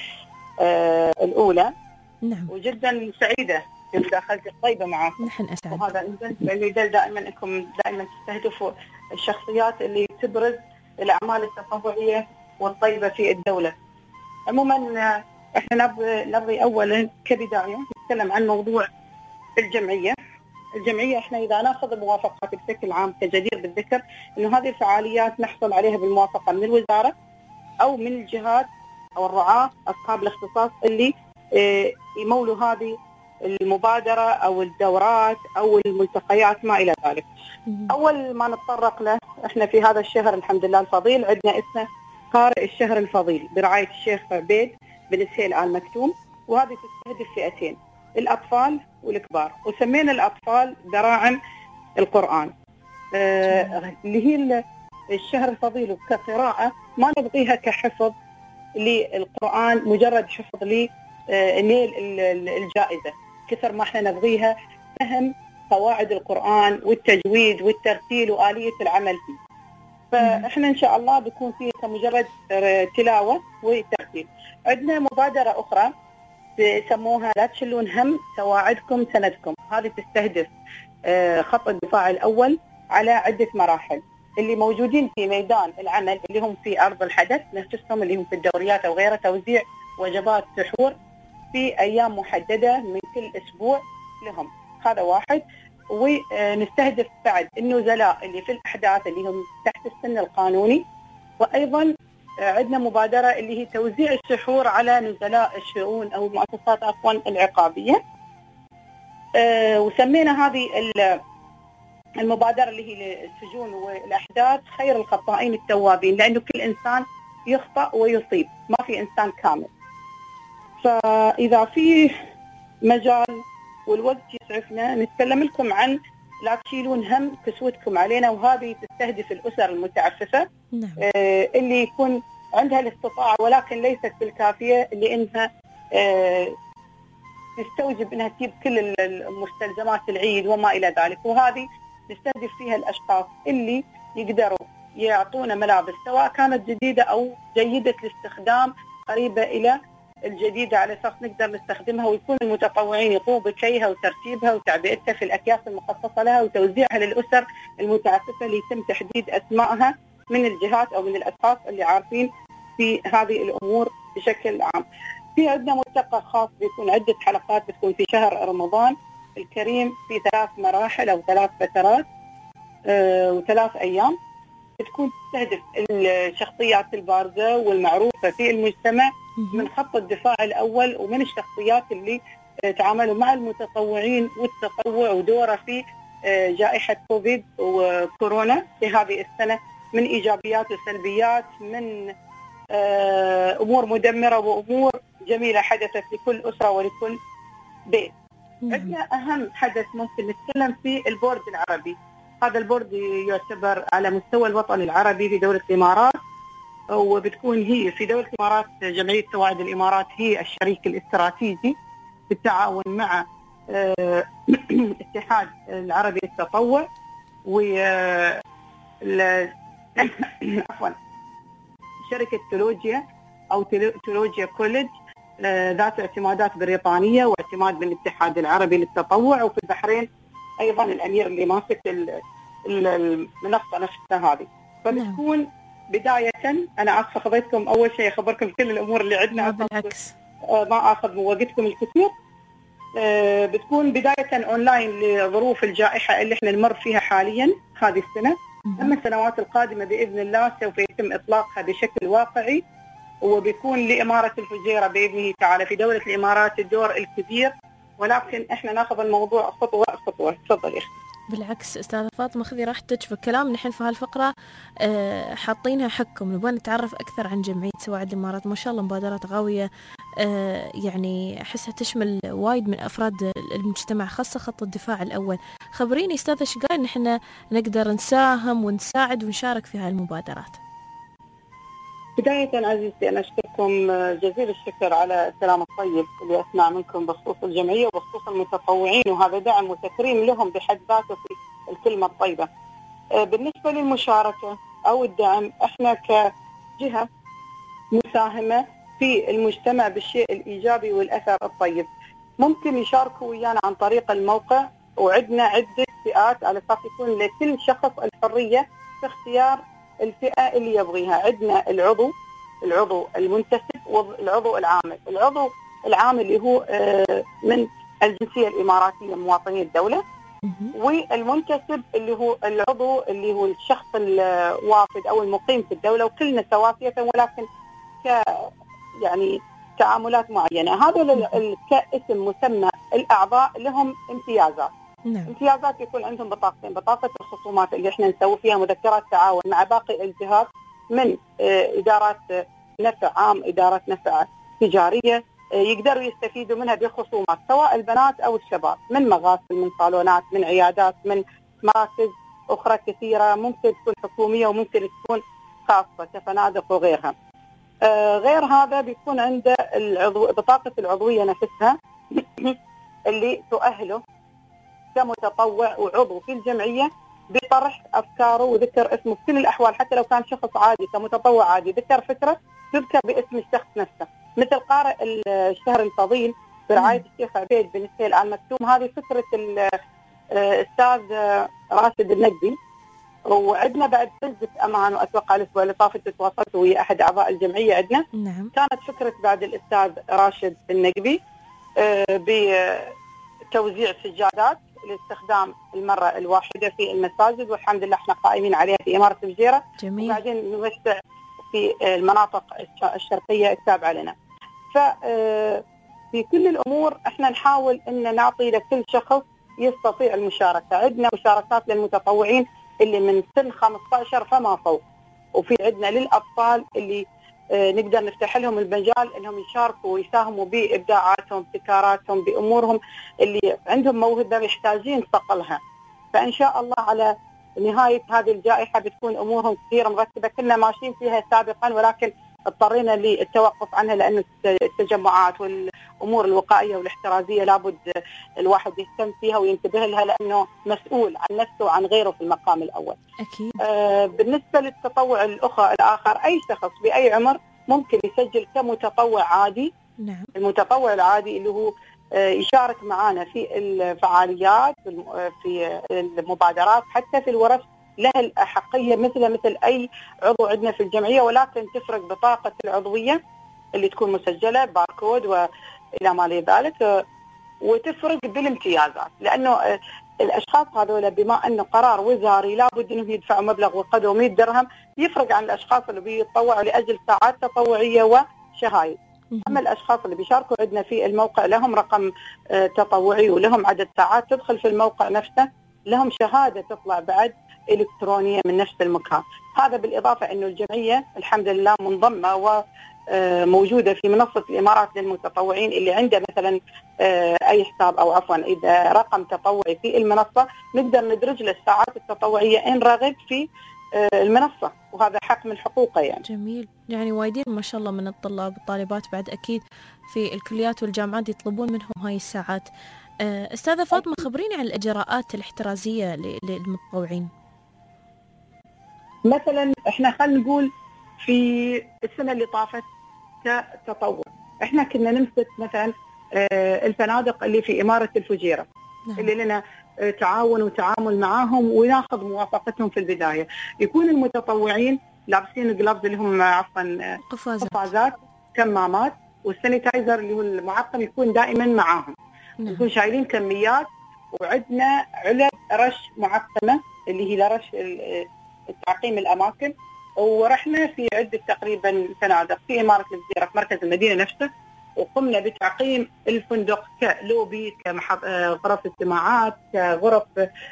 الأولى. نعم. وجدا سعيدة بمداخلتي الطيبة معكم. نحن أسعد. وهذا اللي دائما انكم دائما تستهدفوا الشخصيات اللي تبرز الأعمال التطوعية والطيبة في الدولة. عموما احنا نبغي اولا كبداية نتكلم عن موضوع الجمعية. الجمعية احنا اذا ناخذ الموافقات بشكل عام كجدير بالذكر انه هذه الفعاليات نحصل عليها بالموافقة من الوزارة او من الجهات او الرعاة اصحاب الاختصاص اللي يمولوا هذه المبادرة او الدورات او الملتقيات ما الى ذلك. اول ما نتطرق له احنا في هذا الشهر الحمد لله الفضيل عندنا اسمه قارئ الشهر الفضيل برعاية الشيخ عبيد بن سهيل آل مكتوم، وهذه تستهدف فئتين، الأطفال والكبار، وسمينا الأطفال براعم القرآن. اللي هي الشهر الفضيل كقراءة ما نبغيها كحفظ للقرآن مجرد حفظ لنيل الجائزة، كثر ما احنا نبغيها فهم قواعد القرآن والتجويد والترتيل وآلية العمل فيه. فاحنا ان شاء الله بيكون فيه كمجرد تلاوه وترتيل. عندنا مبادره اخرى يسموها لا تشلون هم سواعدكم سندكم، هذه تستهدف خط الدفاع الاول على عده مراحل، اللي موجودين في ميدان العمل اللي هم في ارض الحدث نفسهم، اللي هم في الدوريات او غيرها، توزيع وجبات سحور في ايام محدده من كل اسبوع لهم. هذا واحد. ونستهدف بعد النزلاء اللي في الأحداث اللي هم تحت السن القانوني، وأيضا عندنا مبادرة اللي هي توزيع السحور على نزلاء الشؤون أو المؤسسات عفوا العقابية. وسمينا هذه المبادرة اللي هي السجون والأحداث خير الخطائين التوابين، لأنه كل إنسان يخطأ ويصيب، ما في إنسان كامل. فإذا في مجال والوقت يسعفنا نتكلم لكم عن لا تشيلون هم كسوتكم علينا، وهذه تستهدف الأسر المتعففة. نعم. اللي يكون عندها الاستطاعة ولكن ليست بالكافية لأنها تستوجب أنها تجيب كل المستلزمات العيد وما إلى ذلك، وهذه نستهدف فيها الأشخاص اللي يقدروا يعطونا ملابس سواء كانت جديدة أو جيدة الاستخدام قريبة إلى الجديدة، على أساس نقدر نستخدمها، ويكون المتطوعين يقوموا بكيها وترتيبها وتعبئتها في الأكياس المخصصة لها وتوزيعها للأسر المتعففة اللي يتم تحديد أسمائها من الجهات أو من الأشخاص اللي عارفين في هذه الأمور بشكل عام. في عندنا ملتقى خاص بيكون عدة حلقات بتكون في شهر رمضان الكريم في 3 مراحل أو 3 فترات و3 أيام، بتكون تستهدف الشخصيات البارزة والمعروفة في المجتمع من خط الدفاع الأول ومن الشخصيات اللي تعاملوا مع المتطوعين والتطوع ودوره في جائحة كوفيد وكورونا في هذه السنة، من إيجابيات وسلبيات، من أمور مدمرة وأمور جميلة حدثت لكل أسرة ولكل بيت. عندنا أهم حدث ممكن نتكلم فيه البورد العربي. هذا البورد يعتبر على مستوى الوطن العربي في دولة الإمارات، وبتكون هي في دولة الإمارات جمعية سواعد الإمارات هي الشريك الاستراتيجي بالتعاون مع الاتحاد العربي للتطوع و عفوا شركة تولوجيا أو تولوجيا كوليدج ذات اعتمادات بريطانية واعتماد من الاتحاد العربي للتطوع، وفي البحرين أيضا الأمير اللي ماسك المنصة نفسها هذه. فبتكون بداية أنا آسفة خذيتكم أول شيء أخبركم كل الأمور اللي عندنا، بالعكس ما أخذ من وقتكم الكثير. بتكون بداية أونلاين لظروف الجائحة اللي احنا نمر فيها حاليا هذه السنة. أما السنوات القادمة بإذن الله سوف يتم إطلاقها بشكل واقعي، وبيكون لإمارة الفجيرة بإذنه تعالى في دولة الإمارات الدور الكبير، ولكن احنا ناخذ الموضوع خطوة خطوة. تفضلي أختي. بالعكس أستاذة فاطمة خذي راحتك بالكلام، نحن في هالفقرة حاطينها حقكم، نبغى نتعرف أكثر عن جمعية سواعد الإمارات. ما شاء الله مبادرات غاوية، يعني أحسها تشمل وايد من أفراد المجتمع، خاصة خط الدفاع الأول. خبريني أستاذة إيش قال نحن نقدر نساهم ونساعد ونشارك في هاي المبادرات؟ بداية عزيزتي أنا أشكركم جزيل الشكر على الكلام الطيب اللي أسمع منكم بخصوص الجمعية وبخصوص المتطوعين، وهذا دعم وتكريم لهم بحد ذاته في الكلمة الطيبة. بالنسبة للمشاركة أو الدعم، إحنا كجهة مساهمة في المجتمع بالشيء الإيجابي والأثر الطيب ممكن يشاركوا ويانا عن طريق الموقع، وعندنا عدة فئات على أساس يكون لكل شخص الحرية في اختيار الفئة اللي يبغيها. عندنا العضو المنتسب والعضو العامل. العضو العامل اللي هو من الجنسية الإماراتية مواطني الدولة، والمنتسب اللي هو العضو اللي هو الشخص الوافد أو المقيم في الدولة، وكلنا سواسية ولكن يعني تعاملات معينة. هذا كاسم مسمى الأعضاء لهم امتيازات. امتيازات يكون عندهم بطاقتين، بطاقة الخصومات اللي احنا نسوي فيها مذكرات تعاون مع باقي الجهات من إدارات نفع عام، إدارات نفع تجارية، يقدروا يستفيدوا منها بخصومات سواء البنات أو الشباب، من مغاسل، من صالونات، من عيادات، من مراكز أخرى كثيرة ممكن تكون حكومية وممكن تكون خاصة كفنادق وغيرها. غير هذا بيكون عنده بطاقة العضوية نفسها اللي تؤهله كمتطوع وعضو في الجمعية بطرح أفكاره وذكر اسمه في كل الأحوال. حتى لو كان شخص عادي كمتطوع عادي ذكر فكرة تذكر باسم الشخص نفسه، مثل قارئ الشهر الفضيل برعاية الشيخ عبيد بن سهيل آل مكتوم. هذه فكرة الأستاذ راشد النقبي. وعندنا بعد حزة أمان، وأتوقع الأسبوع اللي طافت تواصلت ويا أحد أعضاء الجمعية عندنا. نعم. كانت فكرة بعد الأستاذ راشد النقبي بتوزيع سجادات لاستخدام المرة الواحدة في المساجد، والحمد لله احنا قائمين عليها في إمارة الفجيرة. وبعدين نوسع في المناطق الشرقية التابعة لنا. ففي كل الأمور احنا نحاول أن نعطي لكل شخص يستطيع المشاركة. عندنا مشاركات للمتطوعين اللي من سن 15 فما فوق، وفي عندنا للأطفال اللي نقدر نفتح لهم المجال انهم يشاركوا ويساهموا بابداعاتهم، ابتكاراتهم، بامورهم اللي عندهم موهبه محتاجين صقلها. فان شاء الله على نهايه هذه الجائحه بتكون امورهم كثير مرتبه، كنا ماشيين فيها سابقا ولكن اضطرينا للتوقف عنها، لأن التجمعات والأمور الوقائية والاحترازية لابد الواحد يهتم فيها وينتبه لها، لأنه مسؤول عن نفسه وعن غيره في المقام الأول. أكيد. بالنسبة للتطوع الآخر، أي شخص بأي عمر ممكن يسجل كمتطوع عادي. نعم. المتطوع العادي اللي هو يشارك معنا في الفعاليات، في المبادرات، حتى في الورش، له الأحقية مثل أي عضو عندنا في الجمعية، ولكن تفرق بطاقة العضوية اللي تكون مسجلة باركود وإلى ما ذلك، وتفرق بالامتيازات، لأنه الأشخاص هذول بما أنه قرار وزاري لابد أنهم يدفعوا مبلغ وقدره 100 درهم، يفرق عن الأشخاص اللي بيتطوعوا لأجل ساعات تطوعية وشهايد. أما الأشخاص اللي بيشاركوا عندنا في الموقع لهم رقم تطوعي ولهم عدد ساعات تدخل في الموقع نفسه، لهم شهادة تطلع بعد إلكترونية من نفس المكان. هذا بالإضافة أنه الجمعية الحمد لله منضمة وموجودة في منصة الإمارات للمتطوعين، اللي عنده مثلا أي حساب أو عفوا إذا رقم تطوعي في المنصة نقدر ندرج له الساعات التطوعية إن رغب في المنصة، وهذا حق من حقوقه يعني. جميل. يعني وايدين ما شاء الله من الطلاب والطالبات بعد أكيد في الكليات والجامعات يطلبون منهم هاي الساعات. أستاذة فاطمة، خبريني عن الإجراءات الاحترازية للمتطوعين. مثلا احنا خلينا نقول في السنة اللي طافت كتطوع، احنا كنا نمسك مثلا الفنادق اللي في إمارة الفجيرة. نعم. اللي لنا تعاون وتعامل معاهم وناخذ موافقتهم في البداية. يكون المتطوعين لابسين جلافز اللي هم عفوا قفازات، كمامات، والسانيتايزر اللي هو المعقم يكون دائما معاهم. نعم. يكون شايلين كميات، وعندنا علب رش معقمة اللي هي لرش تعقيم الأماكن. ورحنا في عدة تقريبا فنادق في إمارة الجزيرة في مركز المدينة نفسه، وقمنا بتعقيم الفندق كلوبي، كغرف اجتماعات، كغرف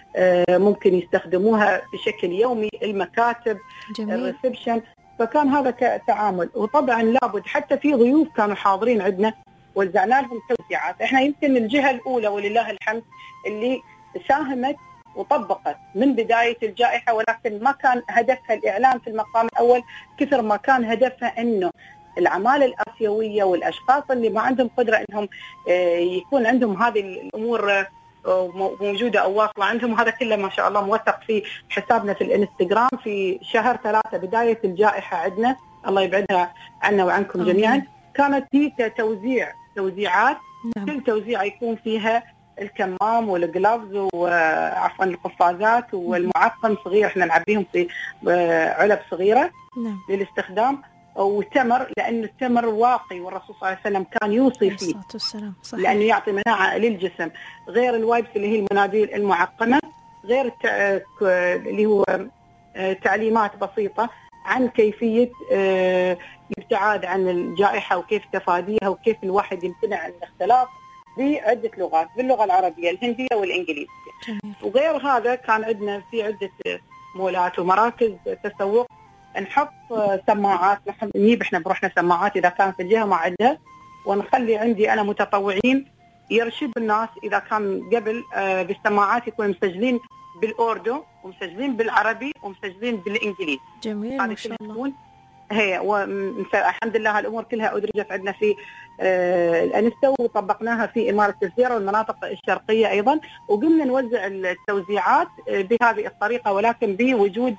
ممكن يستخدموها بشكل يومي، المكاتب، الريسبشن. فكان هذا كتعامل. وطبعا لابد حتى في ضيوف كانوا حاضرين عندنا وزعنا لهم توزيعات. احنا يمكن الجهة الأولى ولله الحمد اللي ساهمت وطبقت من بداية الجائحة، ولكن ما كان هدفها الإعلام في المقام الأول كثر ما كان هدفها أنه العمالة الآسيوية والأشخاص اللي ما عندهم قدرة أنهم يكون عندهم هذه الأمور موجودة أو واصلة عندهم. هذا كله ما شاء الله موثق في حسابنا في الانستغرام. في شهر 3 بداية الجائحة عندنا، الله يبعدها عنا وعنكم جميعا، كانت هي توزيعات. نعم. كل توزيع يكون فيها الكمام والجلافز وعفوا القفازات والمعقم صغير، احنا نعبيهم في علب صغيرة. نعم. للاستخدام. وتمر، لأن التمر واقي، والرسول صلى الله عليه وسلم كان يوصي فيه لأنه يعطي مناعة للجسم، غير الوايبس اللي هي المناديل المعقمة، غير اللي هو تعليمات بسيطة عن كيفية الابتعاد عن الجائحة وكيف تفاديها وكيف الواحد يمتنع عن الاختلاط بعدة لغات، باللغة العربية، الهندية والإنجليزية. وغير هذا كان عندنا في عدة مولات ومراكز تسوق نحط سماعات، نجيب احنا بروحنا سماعات إذا كان في الجهة ما عندها، ونخلي عندي أنا متطوعين يرشد الناس إذا كان قبل بالسماعات يكون مسجلين بالأوردو ومسجلين بالعربي ومسجلين بالإنجليزي. جميل ما شاء الله. هي والحمد لله الأمور كلها أدرجت عندنا في الأنستا، وطبقناها في إمارة الجزيرة والمناطق الشرقية أيضا، وقمنا نوزع التوزيعات بهذه الطريقة، ولكن بوجود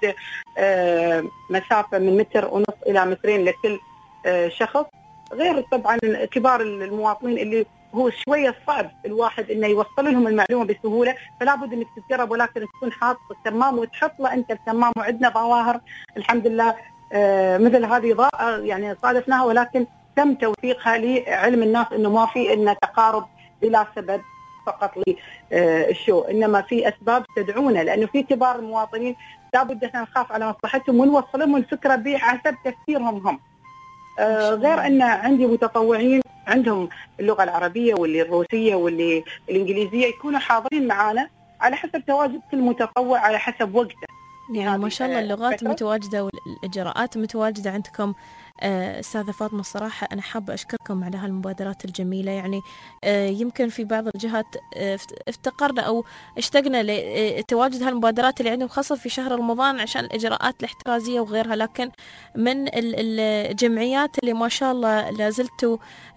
مسافة من 1.5 متر إلى 2 متر لكل شخص. غير طبعا كبار المواطنين اللي هو شوية صعب الواحد إنه يوصل لهم المعلومة بسهولة، فلا بد إنك تجرب، ولكن تكون حاط الكمام وتحط له أنت الكمام. وعندنا ظواهر الحمد لله مثل هذه يعني صادفناها، ولكن تم توثيقها لعلم الناس انه ما في إن تقارب بلا سبب فقط للشو، انما في اسباب تدعونا، لانه في كبار المواطنين لابد احنا نخاف على مصلحتهم ونوصل لهم الفكره بحسب تفكيرهم هم. غير ان عندي متطوعين عندهم اللغه العربيه واللي الروسيه واللي الانجليزيه يكونوا حاضرين معنا على حسب تواجد كل متطوع على حسب وقته. يعني ما شاء الله اللغات متواجدة والإجراءات متواجدة عندكم أستاذة فاطمة الصراحة أنا حابة أشكركم على هالمبادرات الجميلة. يعني يمكن في بعض الجهات افتقرنا أو اشتقنا لتواجد هالمبادرات اللي عندهم خاصة في شهر رمضان عشان الإجراءات الاحترازية وغيرها، لكن من الجمعيات اللي ما شاء الله لازلتوا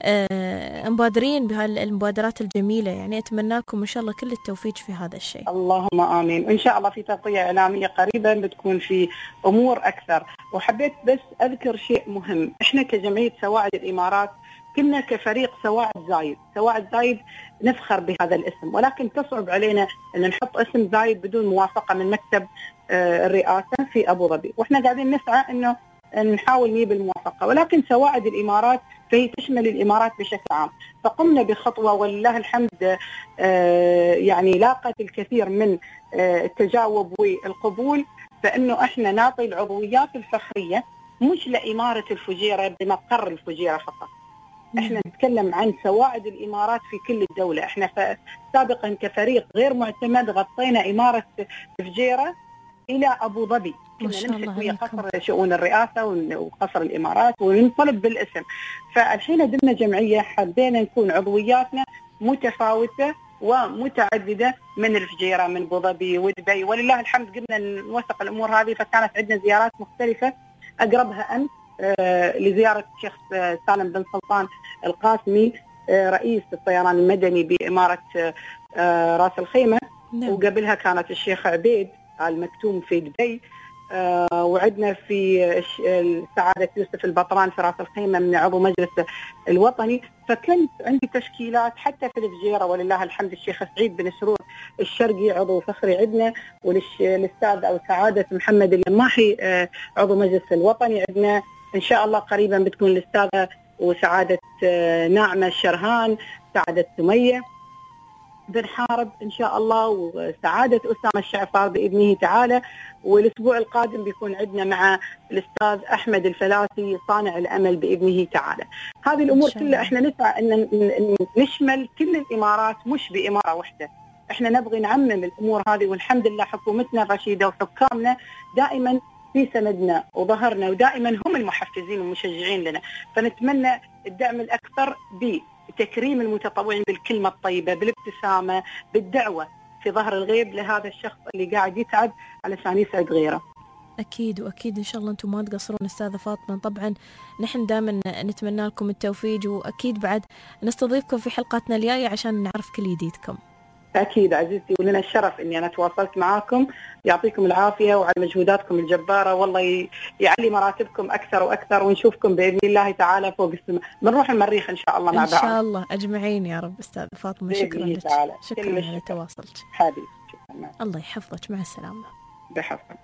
مبادرين بهالمبادرات الجميلة. يعني أتمنى لكم إن شاء الله كل التوفيق في هذا الشيء. اللهم آمين. وإن شاء الله في تغطية إعلامية قريبا بتكون في أمور أكثر. وحبيت بس أذكر شيء مهم، إحنا كجمعية سواعد الإمارات كنا كفريق سواعد زايد نفخر بهذا الاسم، ولكن تصعب علينا أن نحط اسم زايد بدون موافقة من مكتب الرئاسة في أبو ظبي، وإحنا قاعدين نسعى أنه نحاول نجيب الموافقة، ولكن سواعد الإمارات فهي تشمل الإمارات بشكل عام. فقمنا بخطوة ولله الحمد يعني لاقت الكثير من التجاوب والقبول، فإنه إحنا نعطي العضويات الفخرية مش لإمارة الفجيرة بمقر الفجيرة فقط، إحنا نتكلم عن سواعد الإمارات في كل الدولة. إحنا سابقا كفريق غير معتمد غطينا إمارة الفجيرة إلى أبو ظبي، كنا نمسك ويا قصر شؤون الرئاسة وقصر الإمارات وننطلب بالاسم. فالحين دمنا جمعية حبينا نكون عضوياتنا متفاوتة ومتعددة من الفجيرة من أبو ظبي ودبي، ولله الحمد قمنا نوثق الأمور هذه. فكانت عندنا زيارات مختلفة، أقربها أمس لزيارة الشيخ سالم بن سلطان القاسمي رئيس الطيران المدني بإمارة راس الخيمة، وقبلها كانت الشيخ عبيد المكتوم في دبي، وعدنا في سعادة يوسف البطران في راس الخيمة من عضو مجلس الوطني. فكنت عندي تشكيلات حتى في الفجيرة ولله الحمد. الشيخ سعيد بن سرور الشرقي عضو فخري عندنا، والأستاذ أو سعادة محمد اللماحي عضو مجلس الوطني عندنا. إن شاء الله قريبا بتكون الأستاذة وسعادة ناعمة الشرهان، سعادة سمية بن حارب إن شاء الله، وسعادة أسامة الشعفار بإذنه تعالى. والأسبوع القادم بيكون عندنا مع الأستاذ أحمد الفلاسي صانع الأمل بإذنه تعالى. هذه الأمور كلها إحنا نسعى أن نشمل كل الإمارات مش بإمارة واحدة. إحنا نبغي نعمم الأمور هذه، والحمد لله حكومتنا الرشيدة وحكامنا دائما في سندنا وظهرنا، ودائما هم المحفزين والمشجعين لنا. فنتمنى الدعم الأكثر بتكريم المتطوعين بالكلمة الطيبة، بالابتسامة، بالدعوة في ظهر الغيب لهذا الشخص اللي قاعد يتعب علشان يسعد غيره. أكيد وأكيد إن شاء الله أنتم ما تقصرون أستاذة فاطمة. طبعا نحن دائما نتمنى لكم التوفيق، وأكيد بعد نستضيفكم في حلقاتنا الجاية عشان نعرف كل جديدكم. أكيد عزيزتي، ولنا الشرف إني أنا تواصلت معاكم. يعطيكم العافية وعلى مجهوداتكم الجبارة، والله يعلي مراتبكم أكثر وأكثر، ونشوفكم بإذن الله تعالى فوق السماء. بنروح المريخ إن شاء الله مع بعض إن شاء الله أجمعين يا رب. أستاذة فاطمة شكرا لك، شكرا على تواصلك حبيبي. الله يحفظك، مع السلامة. بحفظك.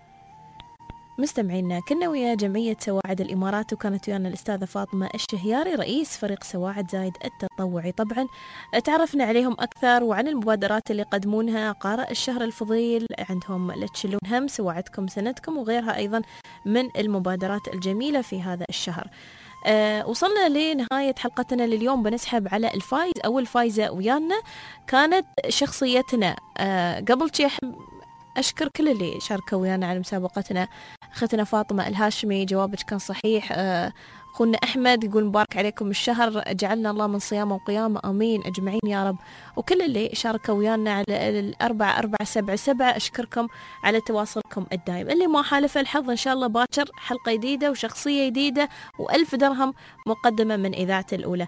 مستمعينا كنا ويا جمعية سواعد الإمارات، وكانت ويانا الأستاذة فاطمة الشهياري رئيس فريق سواعد زايد التطوعي. طبعا تعرفنا عليهم أكثر وعن المبادرات اللي يقدمونها. قارئ الشهر الفضيل عندهم لا تشيلون هم، سواعدكم سندكم، وغيرها أيضا من المبادرات الجميلة في هذا الشهر. وصلنا لنهاية حلقتنا لليوم. بنسحب على الفايز أو الفايزة ويانا كانت شخصيتنا. قبل شيء أشكر كل اللي شاركوا ويانا على مسابقتنا. أختنا فاطمة الهاشمي جوابك كان صحيح. أخونا أحمد يقول مبارك عليكم الشهر، جعلنا الله من صيامه وقيامه آمين أجمعين يا رب. وكل اللي شاركوا ويانا على 4477 أشكركم على تواصلكم الدائم. اللي ما حالف الحظ إن شاء الله باكر حلقة جديدة وشخصية جديدة و1000 درهم مقدمة من إذاعة الأولى.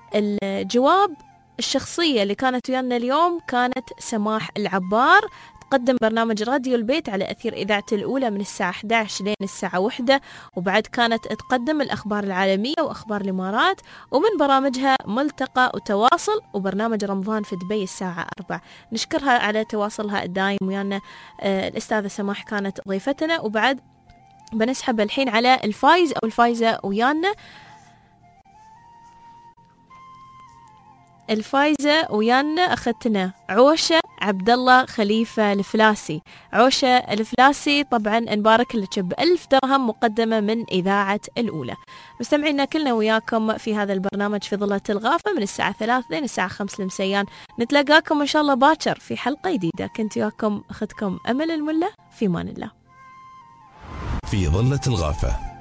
الجواب الشخصية اللي كانت ويانا اليوم كانت سماح العبار، قدم برنامج راديو البيت على أثير إذاعة الأولى من الساعة 11 لين الساعة 1، وبعد كانت تقدم الأخبار العالمية وأخبار الإمارات، ومن برامجها ملتقى وتواصل وبرنامج رمضان في دبي الساعة 4. نشكرها على تواصلها الدائم ويانا. الأستاذة سماح كانت ضيفتنا. وبعد بنسحب الحين على الفايز أو الفايزة ويانا. الفايزة ويانا أختنا عوشة عبد الله خليفة الفلاسي. عوشة الفلاسي طبعا نبارك لك ب1000 درهم مقدمة من إذاعة الأولى. مستمعينا كلنا وياكم في هذا البرنامج في ظلة الغافة من الساعة 3 لين الساعة 5 المسيان. نتلاقاكم إن شاء الله باكر في حلقة جديدة. كنت وياكم أختكم أمل الملا، في مان الله. في ظلة الغافة